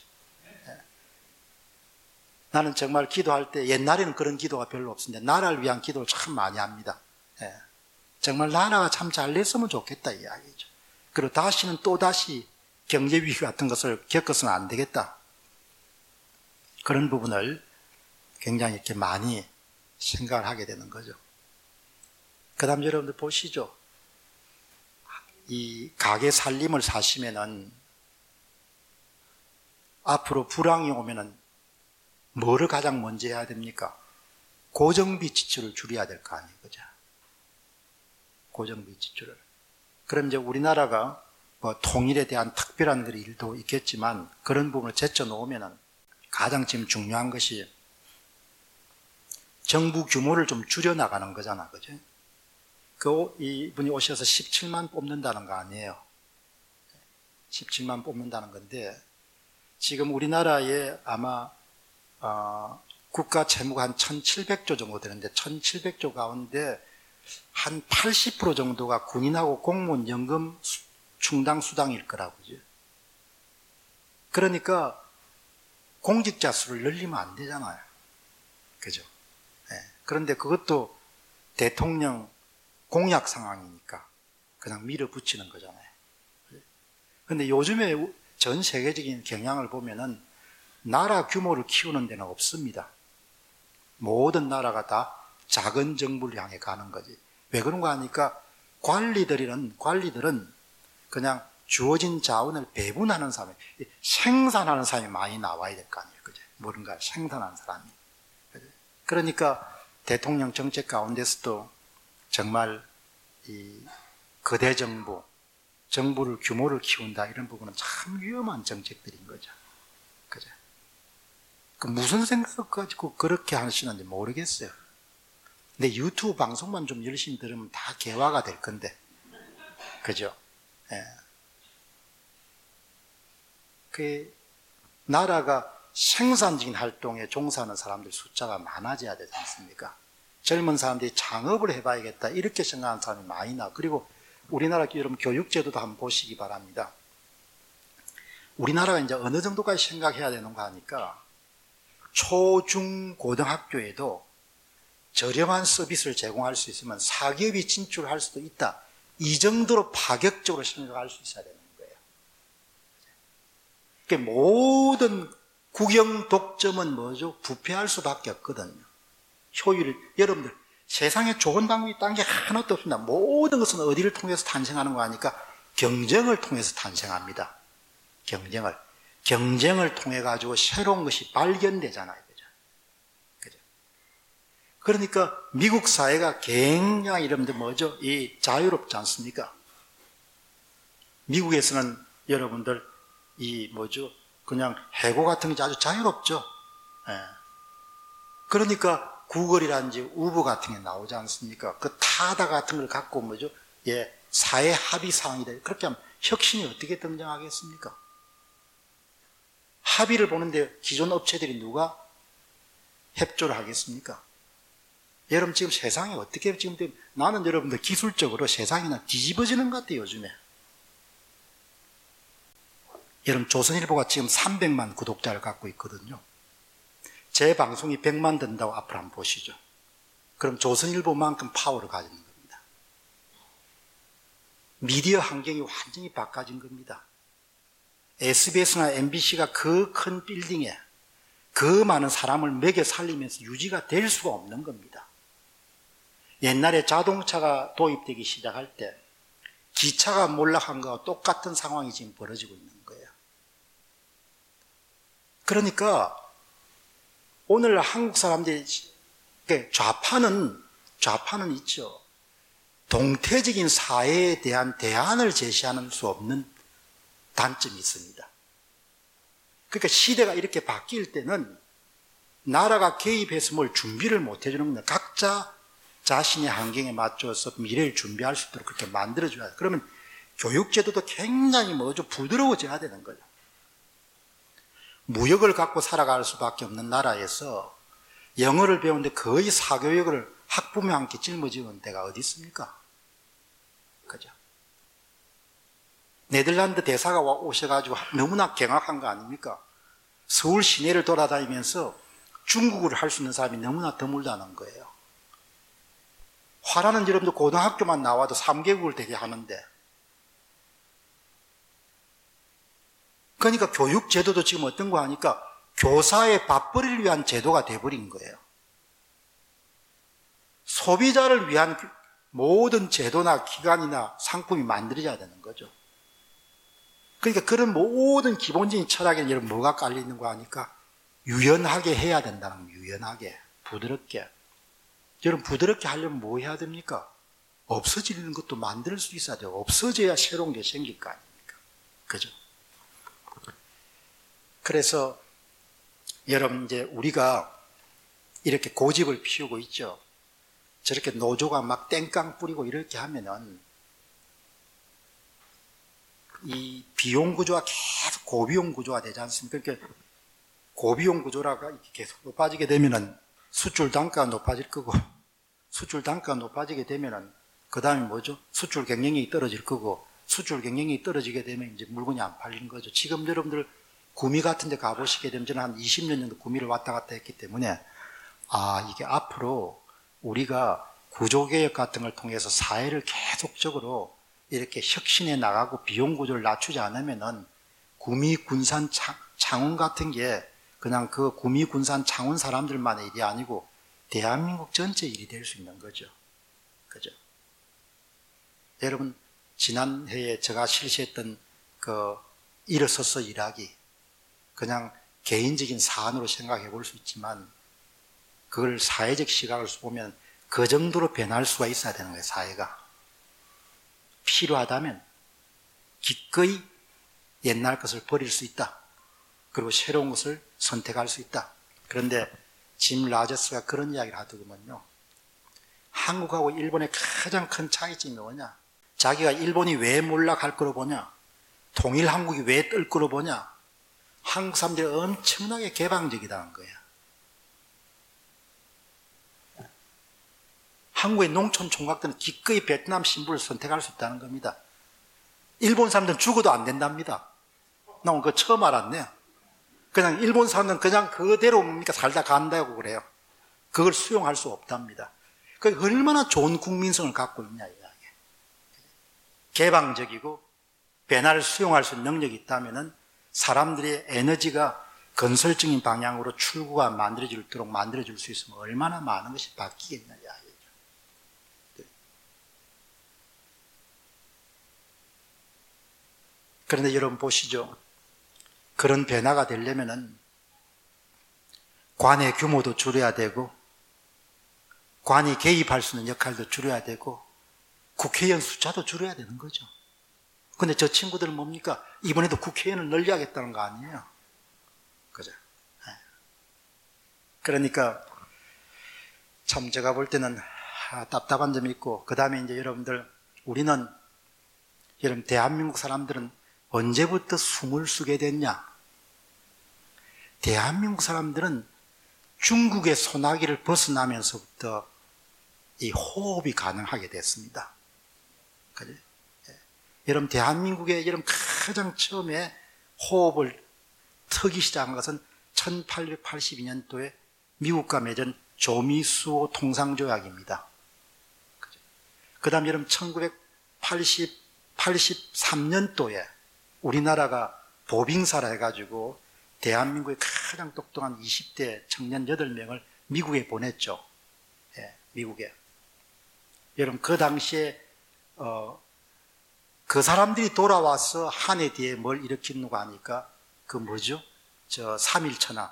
나는 정말 기도할 때 옛날에는 그런 기도가 별로 없었는데 나라를 위한 기도를 참 많이 합니다. 정말 나라가 참 잘 됐으면 좋겠다 이야기죠. 그리고 다시는 또다시 경제 위기 같은 것을 겪어서는 안 되겠다. 그런 부분을 굉장히 이렇게 많이 생각을 하게 되는 거죠. 그 다음 여러분들 보시죠. 이 가게 살림을 사시면은 앞으로 불황이 오면은 뭐를 가장 먼저 해야 됩니까? 고정비 지출을 줄여야 될 거 아니에요. 그죠? 고정비 지출을. 그럼 이제 우리나라가 뭐 통일에 대한 특별한 일도 있겠지만 그런 부분을 제쳐놓으면은 가장 지금 중요한 것이 정부 규모를 좀 줄여나가는 거잖아, 그죠? 이분이 오셔서 17만 뽑는다는 거 아니에요. 17만 뽑는다는 건데, 지금 우리나라에 아마, 국가 채무가 한 1700조 정도 되는데, 1700조 가운데 한 80% 정도가 군인하고 공무원 연금 충당 수당일 거라고, 그죠? 그러니까 공직자 수를 늘리면 안 되잖아요. 그죠? 네. 그런데 그것도 대통령 공약 상황이니까 그냥 밀어붙이는 거잖아요. 그런데 요즘에 전 세계적인 경향을 보면은 나라 규모를 키우는 데는 없습니다. 모든 나라가 다 작은 정부를 향해 가는 거지. 왜 그런가 하니까 관리들은 그냥 주어진 자원을 배분하는 사람이, 생산하는 사람이 많이 나와야 될 거 아니에요. 그죠? 뭔가 생산하는 사람이. 그러니까 대통령 정책 가운데서도 정말 이 거대 정부를 규모를 키운다, 이런 부분은 참 위험한 정책들인 거죠. 그죠? 그 무슨 생각을 가지고 그렇게 하시는지 모르겠어요. 근데 유튜브 방송만 좀 열심히 들으면 다 개화가 될 건데. 그죠? 예. 그 나라가 생산적인 활동에 종사하는 사람들 숫자가 많아져야 되지 않습니까? 젊은 사람들이 창업을 해봐야겠다 이렇게 생각하는 사람이 많이 나. 그리고 우리나라 여러분 교육제도도 한번 보시기 바랍니다. 우리나라가 이제 어느 정도까지 생각해야 되는가 하니까 초, 중, 고등학교에도 저렴한 서비스를 제공할 수 있으면 사기업이 진출할 수도 있다. 이 정도로 파격적으로 생각할 수 있어야 되는 거예요. 그러니까 모든 국영 독점은 뭐죠? 부패할 수밖에 없거든요. 효율을, 여러분들 세상에 좋은 방법이 딴 게 하나도 없습니다. 모든 것은 어디를 통해서 탄생하는 거 하니까 경쟁을 통해서 탄생합니다. 경쟁을 통해 가지고 새로운 것이 발견되잖아요. 그죠? 그러니까 미국 사회가 굉장히 여러분들 뭐죠? 이 자유롭지 않습니까? 미국에서는 여러분들 이 뭐죠? 그냥 해고 같은 게 아주 자유롭죠. 예. 그러니까 구글이라든지 우버 같은 게 나오지 않습니까? 그 타다 같은 걸 갖고 뭐죠? 예, 사회 합의 사항이다. 그렇게 하면 혁신이 어떻게 등장하겠습니까? 합의를 보는데 기존 업체들이 누가 협조를 하겠습니까? 여러분 지금 세상이 어떻게 지금 나는 여러분들 기술적으로 세상이 그냥 뒤집어지는 것 같아요, 요즘에. 여러분 조선일보가 지금 300만 구독자를 갖고 있거든요. 제 방송이 100만 된다고 앞으로 한번 보시죠. 그럼 조선일보만큼 파워를 가지는 겁니다. 미디어 환경이 완전히 바꿔진 겁니다. SBS나 MBC가 그 큰 빌딩에 그 많은 사람을 먹여 살리면서 유지가 될 수가 없는 겁니다. 옛날에 자동차가 도입되기 시작할 때 기차가 몰락한 거와 똑같은 상황이 지금 벌어지고 있는 거예요. 그러니까 오늘 한국 사람들이 좌파는 있죠. 동태적인 사회에 대한 대안을 제시하는 수 없는 단점이 있습니다. 그러니까 시대가 이렇게 바뀔 때는 나라가 개입해서 뭘 준비를 못 해주는 겁니다. 각자 자신의 환경에 맞춰서 미래를 준비할 수 있도록 그렇게 만들어줘야 돼요. 그러면 교육제도도 굉장히 부드러워져야 되는 거예요. 무역을 갖고 살아갈 수밖에 없는 나라에서 영어를 배우는데 거의 사교육을 학부모와 함께 짊어지는 데가 어디 있습니까? 그죠? 네덜란드 대사가 오셔가지고 너무나 경악한 거 아닙니까? 서울 시내를 돌아다니면서 중국어를 할 수 있는 사람이 너무나 드물다는 거예요. 화라는 여러분들 고등학교만 나와도 3개국을 되게 하는데, 그러니까 교육 제도도 지금 어떤 거 하니까 교사의 밥벌이를 위한 제도가 돼버린 거예요. 소비자를 위한 모든 제도나 기관이나 상품이 만들어져야 되는 거죠. 그러니까 그런 모든 기본적인 철학에는 여러분 뭐가 깔려있는 거 하니까 유연하게 해야 된다는 거예요. 유연하게, 부드럽게. 여러분 부드럽게 하려면 뭐 해야 됩니까? 없어지는 것도 만들 수 있어야 돼요. 없어져야 새로운 게 생길 거 아닙니까? 그죠? 그래서 여러분, 이제 우리가 이렇게 고집을 피우고 있죠. 저렇게 노조가 막 땡깡 뿌리고 이렇게 하면은 이 비용 구조가 계속 고비용 구조가 되지 않습니까? 그러니까 고비용 구조라가 계속 높아지게 되면은 수출 단가가 높아질 거고, 수출 단가가 높아지게 되면은 그 다음에 뭐죠? 수출 경쟁력이 떨어질 거고, 수출 경쟁력이 떨어지게 되면 이제 물건이 안 팔리는 거죠. 지금 여러분들 구미 같은 데 가보시게 되면 저는 한 20년 정도 구미를 왔다 갔다 했기 때문에 이게 앞으로 우리가 구조개혁 같은 걸 통해서 사회를 계속적으로 이렇게 혁신해 나가고 비용 구조를 낮추지 않으면은 구미, 군산, 창원 같은 게 그냥 그 구미, 군산, 창원 사람들만의 일이 아니고 대한민국 전체 일이 될 수 있는 거죠. 그죠? 여러분, 지난해에 제가 실시했던 그 일어서서 일하기, 그냥 개인적인 사안으로 생각해 볼 수 있지만 그걸 사회적 시각을 보면 그 정도로 변할 수가 있어야 되는 거예요, 사회가. 필요하다면 기꺼이 옛날 것을 버릴 수 있다. 그리고 새로운 것을 선택할 수 있다. 그런데 짐 라저스가 그런 이야기를 하더군요. 한국하고 일본의 가장 큰 차이점이 뭐냐? 자기가 일본이 왜 몰락할 거로 보냐? 통일 한국이 왜 뜰 거로 보냐? 한국 사람들이 엄청나게 개방적이다는 거야. 한국의 농촌 총각들은 기꺼이 베트남 신부를 선택할 수 있다는 겁니다. 일본 사람들은 죽어도 안 된답니다. 나 오늘 그거 처음 알았네요. 그냥 일본 사람들은 그냥 그대로 뭡니까 살다 간다고 그래요. 그걸 수용할 수 없답니다. 그 얼마나 좋은 국민성을 갖고 있냐 이야기. 개방적이고 변화를 수용할 수 있는 능력이 있다면은 사람들의 에너지가 건설적인 방향으로 출구가 만들어지도록 만들어줄 수 있으면 얼마나 많은 것이 바뀌겠냐 이야기죠. 그런데 여러분 보시죠. 그런 변화가 되려면은 관의 규모도 줄여야 되고, 관이 개입할 수 있는 역할도 줄여야 되고, 국회의원 숫자도 줄여야 되는 거죠. 근데 저 친구들은 뭡니까? 이번에도 국회의원을 늘려야겠다는 거 아니에요? 그죠? 그러니까 참 제가 볼 때는 답답한 점이 있고, 그 다음에 이제 여러분 대한민국 사람들은 언제부터 숨을 쉬게 됐냐? 대한민국 사람들은 중국의 소나기를 벗어나면서부터 이 호흡이 가능하게 됐습니다. 그죠? 여러분, 대한민국의 가장 처음에 호흡을 트기 시작한 것은 1882년도에 미국과 맺은 조미수호 통상조약입니다. 그 다음 여러분 1983년도에 우리나라가 보빙사라 해가지고 대한민국의 가장 똑똑한 20대 청년 8명을 미국에 보냈죠. 미국에. 여러분 그 당시에 그 사람들이 돌아와서 한 해 뒤에 뭘 일으키는가 하니까 그 뭐죠? 3.1천하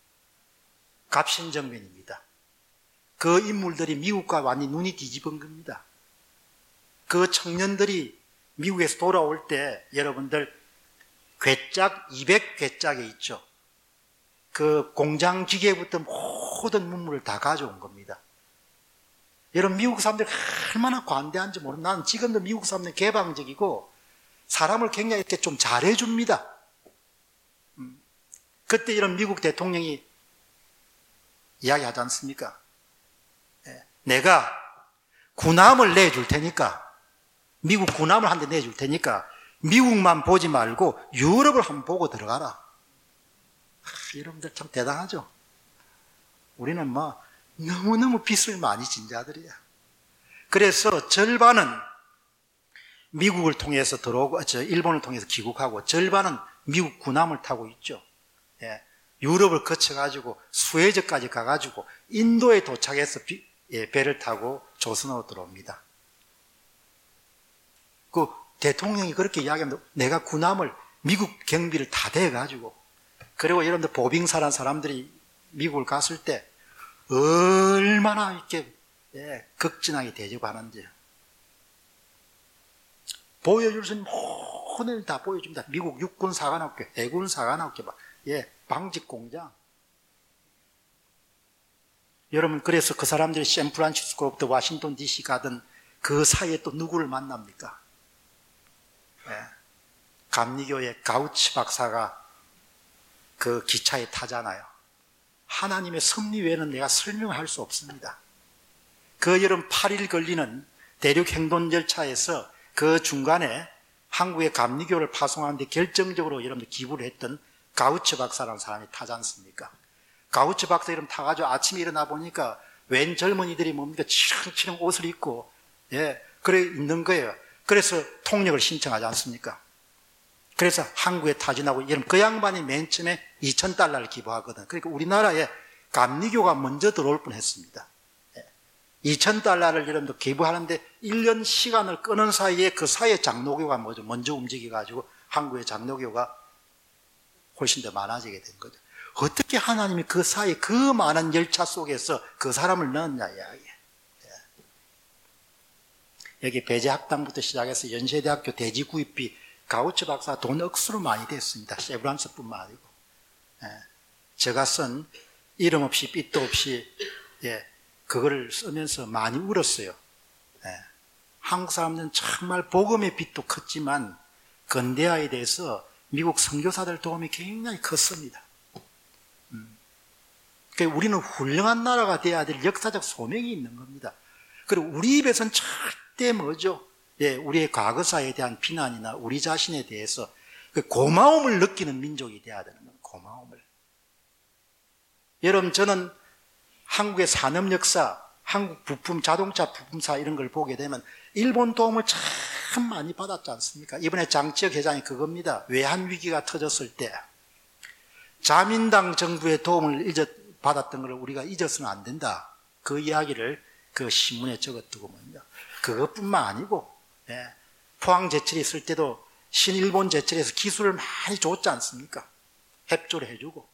갑신정변입니다. 그 인물들이 미국과 완전히 눈이 뒤집은 겁니다. 그 청년들이 미국에서 돌아올 때 여러분들 괴짝 200괴짝에 있죠. 그 공장 기계부터 모든 문물을 다 가져온 겁니다. 여러분 미국 사람들이 얼마나 관대한지 모릅니다. 나는 지금도 미국 사람들 개방적이고 사람을 굉장히 이렇게 좀 잘해줍니다. 그때 이런 미국 대통령이 이야기하지 않습니까? 내가 군함을 내줄 테니까, 미국 군함을 한 대 내줄 테니까 미국만 보지 말고 유럽을 한번 보고 들어가라. 여러분들 참 대단하죠? 우리는 뭐 너무너무 빚을 많이 진 자들이야. 그래서 절반은 미국을 통해서 들어오고, 일본을 통해서 귀국하고, 절반은 미국 군함을 타고 있죠. 유럽을 거쳐가지고 수에즈까지 가가지고 인도에 도착해서 배를 타고 조선으로 들어옵니다. 그 대통령이 그렇게 이야기합니다. 내가 군함을 미국 경비를 다 대가지고, 그리고 여러분들 보빙사란 사람들이 미국을 갔을 때 얼마나 이렇게 극진하게 대접하는지. 보여줄 수 있는 모든 걸 다 보여줍니다. 미국 육군 사관학교, 해군 사관학교, 방직 공장. 여러분, 그래서 그 사람들이 샌프란시스코부터 워싱턴 DC 가든 그 사이에 또 누구를 만납니까? 감리교의 가우치 박사가 그 기차에 타잖아요. 하나님의 섭리 외에는 내가 설명할 수 없습니다. 그 여름 8일 걸리는 대륙 행동 열차에서 그 중간에 한국의 감리교를 파송하는데 결정적으로 여러분들 기부를 했던 가우치 박사라는 사람이 타지 않습니까? 가우치 박사 이름 타가지고 아침에 일어나 보니까 웬 젊은이들이 뭡니까? 치렁치렁 옷을 입고, 그래 있는 거예요. 그래서 통역을 신청하지 않습니까? 그래서 한국에 타진하고, 여러분, 그 양반이 맨 처음에 $2,000를 기부하거든. 그러니까 우리나라에 감리교가 먼저 들어올 뻔 했습니다. $2,000를 여러분들 기부하는데 1년 시간을 끄는 사이에 그 사이에 장로교가 먼저 움직여가지고 한국의 장로교가 훨씬 더 많아지게 된 거죠. 어떻게 하나님이 그 사이에 그 많은 열차 속에서 그 사람을 넣었냐, 이야기예요. 여기 배제학당부터 시작해서 연세대학교 대지구입비 가우치 박사 돈 억수로 많이 됐습니다. 세브란스뿐만 아니고. 제가 쓴 이름 없이 삐도 없이 그거를 쓰면서 많이 울었어요. 한국 사람들은 정말 복음의 빛도 컸지만 근대화에 대해서 미국 선교사들 도움이 굉장히 컸습니다. 그러니까 우리는 훌륭한 나라가 돼야 될 역사적 소명이 있는 겁니다. 그리고 우리 입에서는 절대 뭐죠? 우리의 과거사에 대한 비난이나 우리 자신에 대해서 그 고마움을 느끼는 민족이 돼야 되는 거예요. 고마움을. 여러분, 저는 한국의 산업 역사, 한국 부품, 자동차 부품사 이런 걸 보게 되면 일본 도움을 참 많이 받았지 않습니까? 이번에 장치혁 회장이 그겁니다. 외환 위기가 터졌을 때 자민당 정부의 도움을 받았던 걸 우리가 잊어서는 안 된다. 그 이야기를 그 신문에 적었더구먼요. 그것뿐만 아니고 포항 제철이 있을 때도 신일본 제철에서 기술을 많이 줬지 않습니까? 협조를 해주고.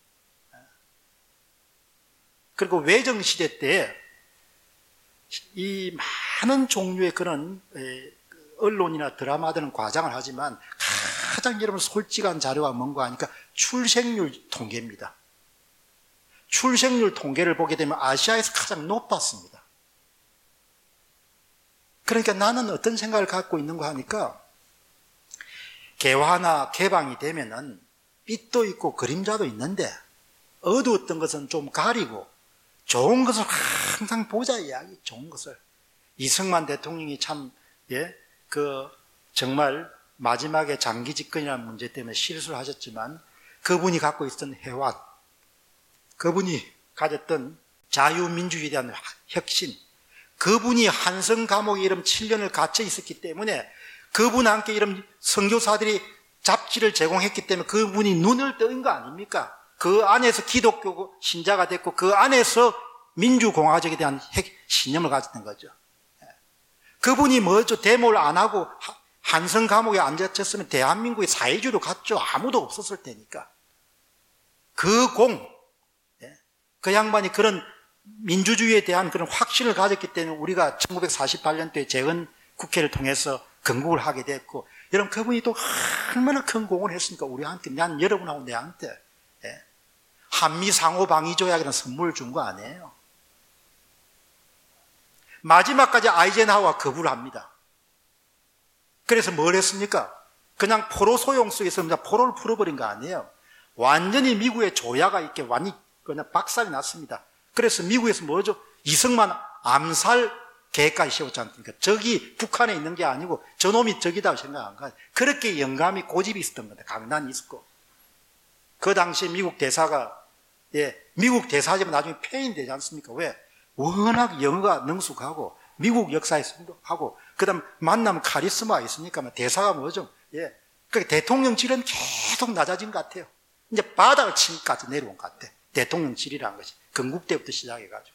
그리고 외정시대 때 이 많은 종류의 그런 언론이나 드라마들은 과장을 하지만 가장 여러분 솔직한 자료가 뭔가 하니까 출생률 통계입니다. 출생률 통계를 보게 되면 아시아에서 가장 높았습니다. 그러니까 나는 어떤 생각을 갖고 있는가 하니까 개화나 개방이 되면은 빛도 있고 그림자도 있는데 어두웠던 것은 좀 가리고 좋은 것을 항상 보자 이야기. 좋은 것을. 이승만 대통령이 참 정말 마지막에 장기 집권이라는 문제 때문에 실수를 하셨지만 그분이 갖고 있었던 해왔, 그분이 가졌던 자유민주주의에 대한 혁신, 그분이 한성 감옥에 이런 7년을 갇혀 있었기 때문에 그분과 함께 이런 선교사들이 잡지를 제공했기 때문에 그분이 눈을 뜬 거 아닙니까? 그 안에서 기독교 신자가 됐고 그 안에서 민주공화국에 대한 신념을 가졌던 거죠. 그분이 뭐죠? 데모를 안 하고 한성 감옥에 앉았으면 대한민국의 사회주의로 갔죠. 아무도 없었을 테니까. 그 양반이 그런 민주주의에 대한 그런 확신을 가졌기 때문에 우리가 1948년도에 재헌 국회를 통해서 건국을 하게 됐고, 여러분 그분이 또 얼마나 큰 공헌을 했습니까? 우리한테, 난 여러분하고 내한테. 한미 상호 방위 조약이라는 선물을 준 거 아니에요. 마지막까지 아이젠하워가 거부를 합니다. 그래서 뭘 했습니까? 그냥 포로 소용 속에서 포로를 풀어버린 거 아니에요. 완전히 미국의 조야가 이렇게 완전히 그냥 박살이 났습니다. 그래서 미국에서 뭐죠? 이승만 암살 계획까지 세웠지 않습니까? 적이 북한에 있는 게 아니고 저놈이 적이라고 생각한 거예요. 그렇게 영감이 고집이 있었던 겁니다. 강단이 있었고. 그 당시에 미국 대사가 미국 대사지만 나중에 폐인되지 않습니까? 왜? 워낙 영어가 능숙하고 미국 역사에서도 하고 그다음 만나면 카리스마가 있으니까 대사가 뭐죠? 그러니까 대통령 질은 계속 낮아진 것 같아요. 이제 바닥을 치니까지 내려온 것 같아. 대통령 질이라는 것이 건국 때부터 시작해가지고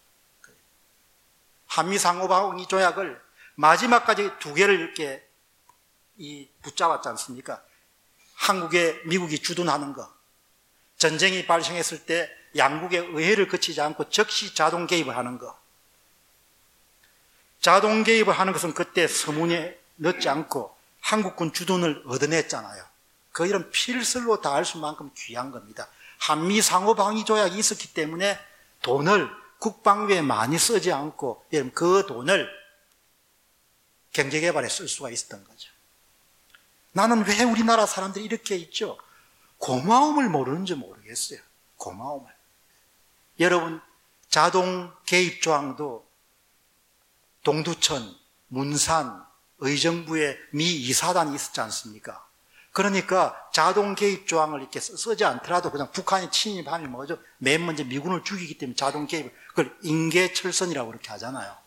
한미 상호방위 조약을 마지막까지 두 개를 이렇게 붙잡았지 않습니까? 한국에 미국이 주둔하는 거, 전쟁이 발생했을 때 양국의 의회를 거치지 않고 즉시 자동 개입을 하는 것. 자동 개입을 하는 것은 그때 서문에 넣지 않고 한국군 주둔을 얻어냈잖아요. 그 이런 필설로 다할 수만큼 귀한 겁니다. 한미 상호방위 조약이 있었기 때문에 돈을 국방비에 많이 쓰지 않고 그 돈을 경제개발에 쓸 수가 있었던 거죠. 나는 왜 우리나라 사람들이 이렇게 있죠? 고마움을 모르는지 모르겠어요. 고마움을. 여러분, 자동 개입 조항도 동두천, 문산, 의정부에 미 이사단이 있었지 않습니까? 그러니까 자동 개입 조항을 이렇게 쓰지 않더라도 그냥 북한이 침입하면 뭐죠? 맨 먼저 미군을 죽이기 때문에 자동 개입을, 그걸 인계철선이라고 그렇게 하잖아요.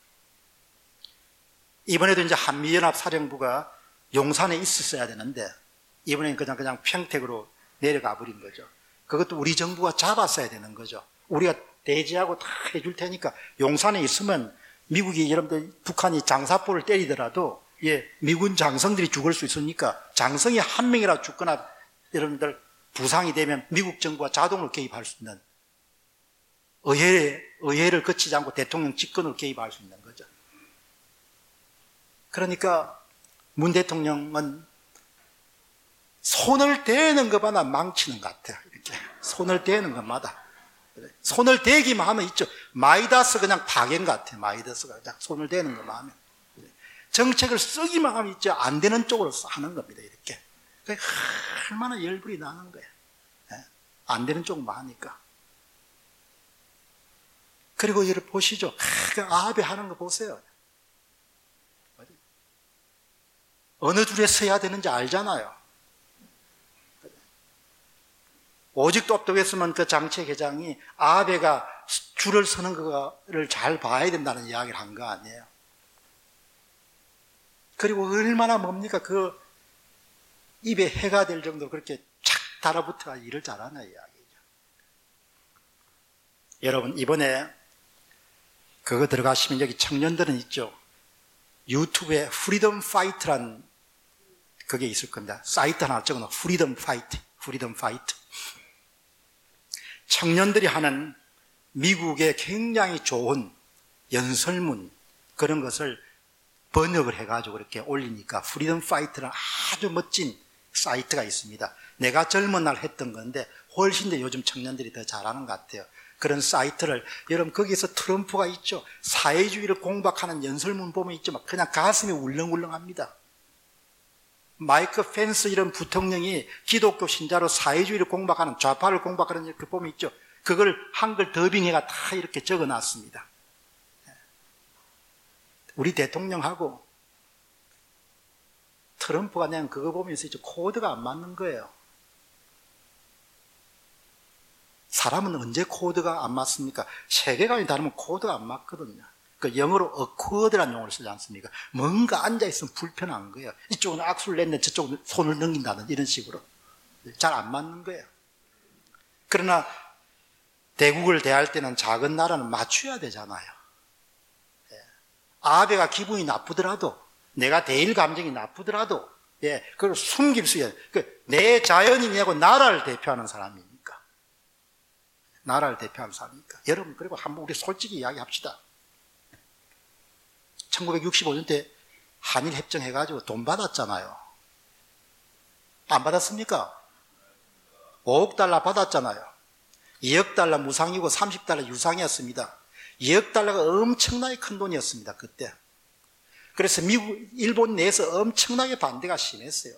이번에도 이제 한미연합사령부가 용산에 있었어야 되는데 이번엔 그냥 평택으로 내려가 버린 거죠. 그것도 우리 정부가 잡았어야 되는 거죠. 우리가 대지하고 다 해줄 테니까 용산에 있으면 미국이 여러분들 북한이 장사포를 때리더라도 미군 장성들이 죽을 수 있으니까 장성이 한 명이라도 죽거나 여러분들 부상이 되면 미국 정부가 자동으로 개입할 수 있는 의회를 거치지 않고 대통령 직권으로 개입할 수 있는 거죠. 그러니까 문 대통령은 손을 대는 것마다 망치는 것 같아요. 이렇게 손을 대는 것마다 손을 대기만 하면 있죠. 마이다스 그냥 파괴인 것 같아요. 마이다스가 그냥 손을 대는 것만 하면 정책을 쓰기만 하면 있죠. 안 되는 쪽으로 하는 겁니다. 이렇게 얼마나 열불이 나는 거예요. 안 되는 쪽만 하니까. 그리고 여러분 보시죠. 그 아베 하는 거 보세요. 어느 줄에 서야 되는지 알잖아요. 오직 똑똑했으면 그 정책회장이 아베가 줄을 서는 거를 잘 봐야 된다는 이야기를 한 거 아니에요. 그리고 얼마나 뭡니까? 그 입에 해가 될 정도로 그렇게 착 달아붙어가 일을 잘하는 이야기죠. 여러분, 이번에 그거 들어가시면 여기 청년들은 있죠. 유튜브에 프리덤 파이트란 그게 있을 겁니다. 사이트 하나 적어놓은 프리덤 파이트. 청년들이 하는 미국의 굉장히 좋은 연설문 그런 것을 번역을 해가지고 이렇게 올리니까 프리덤 파이트라는 아주 멋진 사이트가 있습니다. 내가 젊은 날 했던 건데 훨씬 더 요즘 청년들이 더 잘하는 것 같아요. 그런 사이트를 여러분 거기서 트럼프가 있죠. 사회주의를 공박하는 연설문 보면 있죠. 막 그냥 가슴이 울렁울렁합니다. 마이크 펜스 이런 부통령이 기독교 신자로 사회주의를 공박하는 좌파를 공박하는 이렇게 보면 있죠. 그걸 한글 더빙해가 다 이렇게 적어놨습니다. 우리 대통령하고 트럼프가 그냥 그거 보면서 이제 코드가 안 맞는 거예요. 사람은 언제 코드가 안 맞습니까? 세계관이 다르면 코드가 안 맞거든요. 그 영어로 awkward라는 용어를 쓰지 않습니까? 뭔가 앉아있으면 불편한 거예요. 이쪽은 악수를 냈는데 저쪽은 손을 넘긴다는 이런 식으로. 잘 안 맞는 거예요. 그러나 대국을 대할 때는 작은 나라는 맞춰야 되잖아요. 아베가 기분이 나쁘더라도 내가 대일 감정이 나쁘더라도 그걸 숨길 수 있어요. 내 자연인이고 나라를 대표하는 사람이니까. 나라를 대표하는 사람이니까. 여러분 그리고 한번 우리 솔직히 이야기합시다. 1965년 때 한일 협정해가지고 돈 받았잖아요. 안 받았습니까? 5억 달러 받았잖아요. 2억 달러 무상이고 30달러 유상이었습니다. 2억 달러가 엄청나게 큰 돈이었습니다. 그때. 그래서 일본 내에서 엄청나게 반대가 심했어요.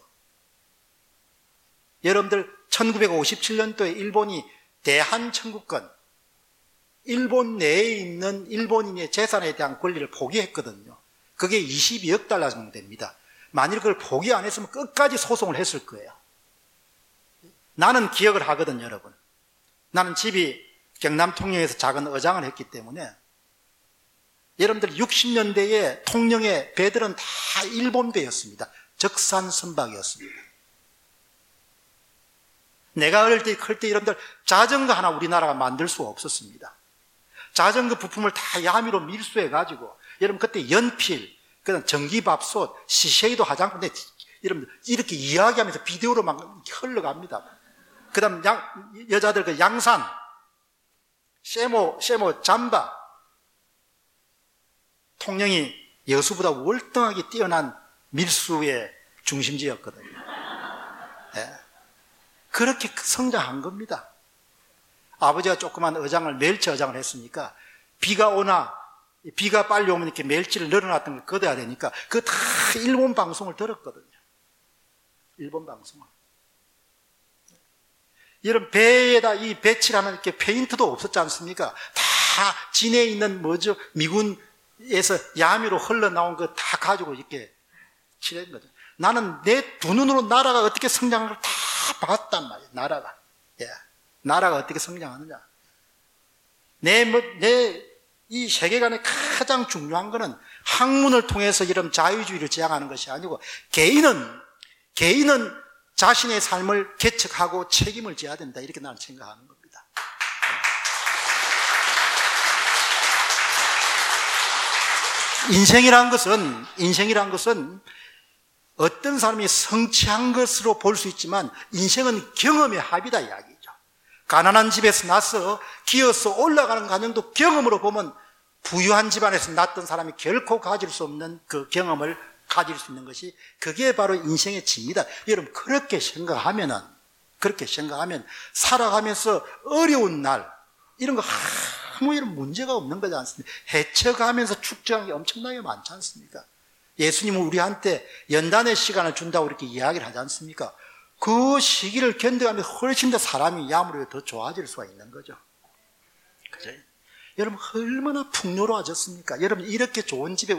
여러분들 1957년도에 일본이 대한청구권, 일본 내에 있는 일본인의 재산에 대한 권리를 포기했거든요. 그게 22억 달러 정도 됩니다. 만일 그걸 포기 안 했으면 끝까지 소송을 했을 거예요. 나는 기억을 하거든요, 여러분. 나는 집이 경남 통영에서 작은 어장을 했기 때문에 여러분들 60년대에 통영의 배들은 다 일본 배였습니다. 적산선박이었습니다. 내가 어릴 때 클 때 여러분들 자전거 하나 우리나라가 만들 수가 없었습니다. 자전거 부품을 다 야미로 밀수해가지고 여러분 그때 연필, 그다음 전기밥솥, 시쉐이도 화장품 여러분들 이렇게 이야기하면서 비디오로 막 흘러갑니다. 그다음 여자들 그 양산, 쉐모 잠바. 통영이 여수보다 월등하게 뛰어난 밀수의 중심지였거든요. 예. 그렇게 성장한 겁니다. 아버지가 조그만 어장을, 멸치 어장을 했으니까 비가 오나, 비가 빨리 오면 이렇게 멸치를 늘어놨던 걸 걷어야 되니까 그거 다 일본 방송을 들었거든요. 일본 방송을. 여러분, 배에다 이 배칠하는 이렇게 페인트도 없었지 않습니까? 다 진해에 있는 미군에서 야미로 흘러나온 거 다 가지고 이렇게 칠한 거죠. 나는 내 두 눈으로 나라가 어떻게 성장하는 걸 다 봤단 말이에요. 나라가. 예. 나라가 어떻게 성장하느냐. 이 세계관의 가장 중요한 것은 학문을 통해서 이런 자유주의를 지향하는 것이 아니고 개인은 자신의 삶을 개척하고 책임을 져야 된다. 이렇게 나는 생각하는 겁니다. 인생이란 것은 어떤 사람이 성취한 것으로 볼 수 있지만 인생은 경험의 합이다 이야기죠. 가난한 집에서 나서 기어서 올라가는 과정도 경험으로 보면 부유한 집안에서 났던 사람이 결코 가질 수 없는 그 경험을 가질 수 있는 것이 그게 바로 인생의 진리다. 여러분 그렇게 생각하면 살아가면서 어려운 날 이런 거 아무 이런 문제가 없는 거지 않습니까? 헤쳐가면서 축적한 게 엄청나게 많지 않습니까? 예수님은 우리한테 연단의 시간을 준다고 이렇게 이야기를 하지 않습니까? 그 시기를 견뎌가면서 훨씬 더 사람이 아무래도 더 좋아질 수가 있는 거죠. 그죠? 여러분 얼마나 풍요로워졌습니까? 여러분 이렇게 좋은 집에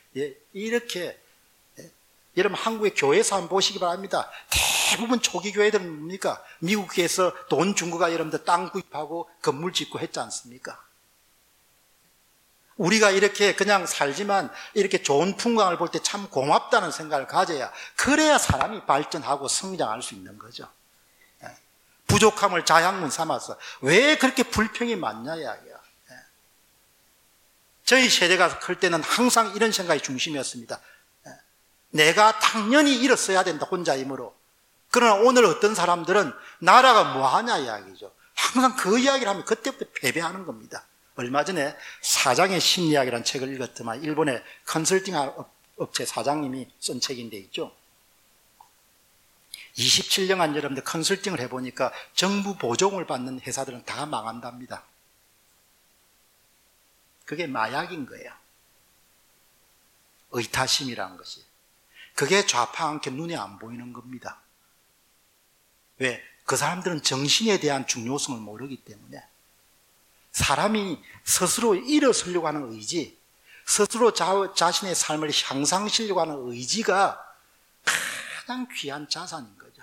여러분 한국의 교회사 한번 보시기 바랍니다. 대부분 초기 교회들은 뭡니까? 미국에서 돈 준 거가 여러분들 땅 구입하고 건물 짓고 했지 않습니까? 우리가 이렇게 그냥 살지만 이렇게 좋은 풍광을 볼 때 참 고맙다는 생각을 가져야 그래야 사람이 발전하고 성장할 수 있는 거죠. 부족함을 자양분 삼아서 왜 그렇게 불평이 많냐 이야기야. 저희 세대가 클 때는 항상 이런 생각이 중심이었습니다. 내가 당연히 일었어야 된다 혼자 힘으로. 그러나 오늘 어떤 사람들은 나라가 뭐하냐 이야기죠. 항상 그 이야기를 하면 그때부터 패배하는 겁니다. 얼마 전에 사장의 심리학이라는 책을 읽었더만 일본의 컨설팅 업체 사장님이 쓴 책인데 있죠. 27년간 여러분들 컨설팅을 해보니까 정부 보조금을 받는 회사들은 다 망한답니다. 그게 마약인 거예요. 의타심이라는 것이. 그게 좌파한테 눈에 안 보이는 겁니다. 왜? 그 사람들은 정신에 대한 중요성을 모르기 때문에 사람이 스스로 일어서려고 하는 의지, 스스로 자신의 삶을 향상시키려고 하는 의지가 가장 귀한 자산인 거죠.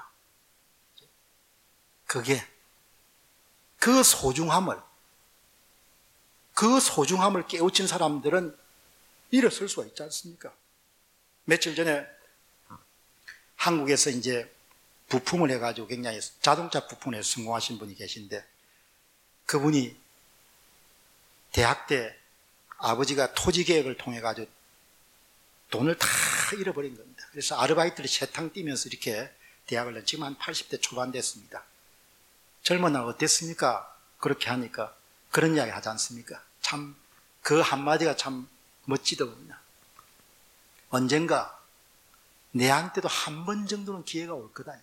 그게 그 소중함을 깨우친 사람들은 일어설 수가 있지 않습니까? 며칠 전에 한국에서 이제 부품을 해가지고 굉장히 자동차 부품에 성공하신 분이 계신데 그분이 대학 때 아버지가 토지 계획을 통해 가지고 돈을 다 잃어버린 겁니다. 그래서 아르바이트를 세탕 뛰면서 이렇게 대학을 낸 지금 한 80대 초반 됐습니다. 젊은 날 어땠습니까? 그렇게 하니까 그런 이야기 하지 않습니까? 참 그 한마디가 참 멋지더군요. 언젠가 내한테도 한 번 정도는 기회가 올 거다.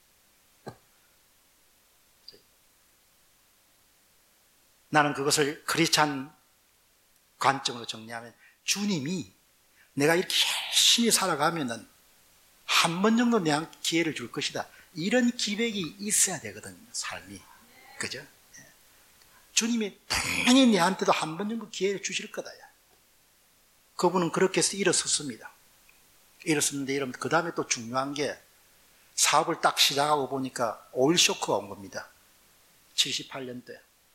나는 그것을 크리스찬 관점으로 정리하면 주님이 내가 이렇게 열심히 살아가면은 한 번 정도 내한테 기회를 줄 것이다. 이런 기백이 있어야 되거든요, 삶이. 그죠? 주님이 분명히 내한테도 한 번 정도 기회를 주실 거다. 그분은 그렇게 해서 일어섰습니다. 일어섰는데 여러분 그 다음에 또 중요한 게 사업을 딱 시작하고 보니까 오일 쇼크가 온 겁니다. 78년도에.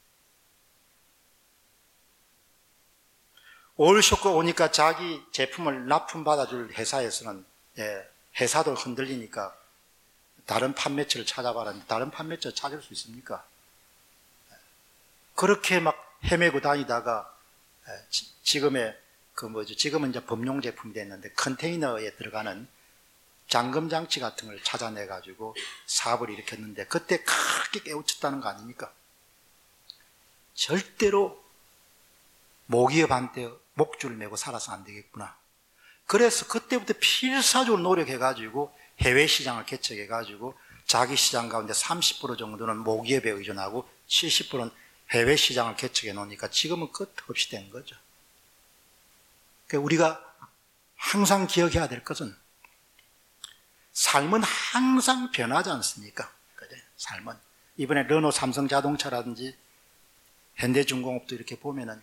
오일 쇼크가 오니까 자기 제품을 납품받아줄 회사에서는 회사도 흔들리니까 다른 판매처를 찾아봐라는데 다른 판매처 찾을 수 있습니까? 그렇게 막 헤매고 다니다가 지금은 이제 범용 제품이 됐는데 컨테이너에 들어가는 잠금 장치 같은 걸 찾아내 가지고 사업을 일으켰는데 그때 크게 깨우쳤다는 거 아닙니까? 절대로 모기업한테 목줄을 메고 살아서 안 되겠구나. 그래서 그때부터 필사적으로 노력해 가지고 해외 시장을 개척해 가지고 자기 시장 가운데 30% 정도는 모기업에 의존하고 70%는 해외 시장을 개척해 놓으니까 지금은 끝없이 된 거죠. 그러니까 우리가 항상 기억해야 될 것은 삶은 항상 변하지 않습니까? 그래, 삶은. 이번에 르노 삼성 자동차라든지 현대중공업도 이렇게 보면은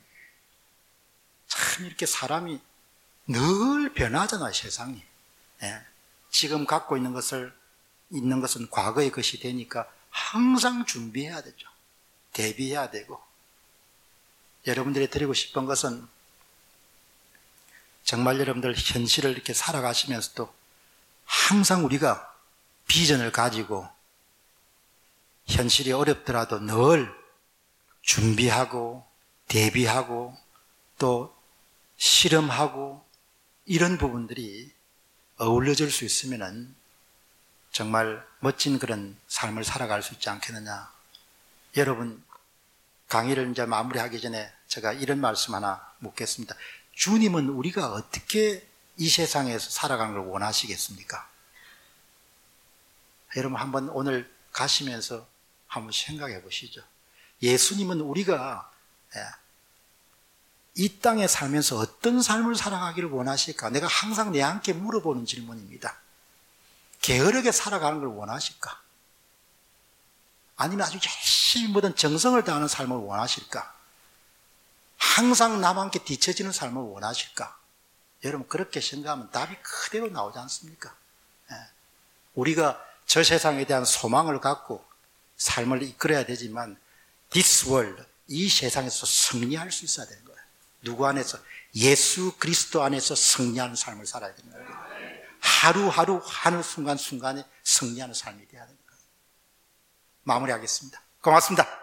참 이렇게 사람이 늘 변하잖아요, 세상이. 예. 지금 갖고 있는 것은 과거의 것이 되니까 항상 준비해야 되죠. 대비해야 되고. 여러분들이 드리고 싶은 것은 정말 여러분들 현실을 이렇게 살아가시면서도 항상 우리가 비전을 가지고 현실이 어렵더라도 늘 준비하고 대비하고 또 실험하고 이런 부분들이 어우러질 수 있으면은 정말 멋진 그런 삶을 살아갈 수 있지 않겠느냐. 여러분, 강의를 이제 마무리하기 전에 제가 이런 말씀 하나 묻겠습니다. 주님은 우리가 어떻게 이 세상에서 살아가는 걸 원하시겠습니까? 여러분 한번 오늘 가시면서 한번 생각해 보시죠. 예수님은 우리가 이 땅에 살면서 어떤 삶을 살아가기를 원하실까? 내가 항상 내 안께 물어보는 질문입니다. 게으르게 살아가는 걸 원하실까? 아니면 아주 열심히 모든 정성을 다하는 삶을 원하실까? 항상 남한테 뒤처지는 삶을 원하실까? 여러분 그렇게 생각하면 답이 그대로 나오지 않습니까? 우리가 저 세상에 대한 소망을 갖고 삶을 이끌어야 되지만 this world, 이 세상에서 승리할 수 있어야 되는 거예요. 누구 안에서? 예수 그리스도 안에서 승리하는 삶을 살아야 되는 거예요. 하루하루 하는 순간순간에 승리하는 삶이 되어야 되는 거예요. 마무리하겠습니다. 고맙습니다.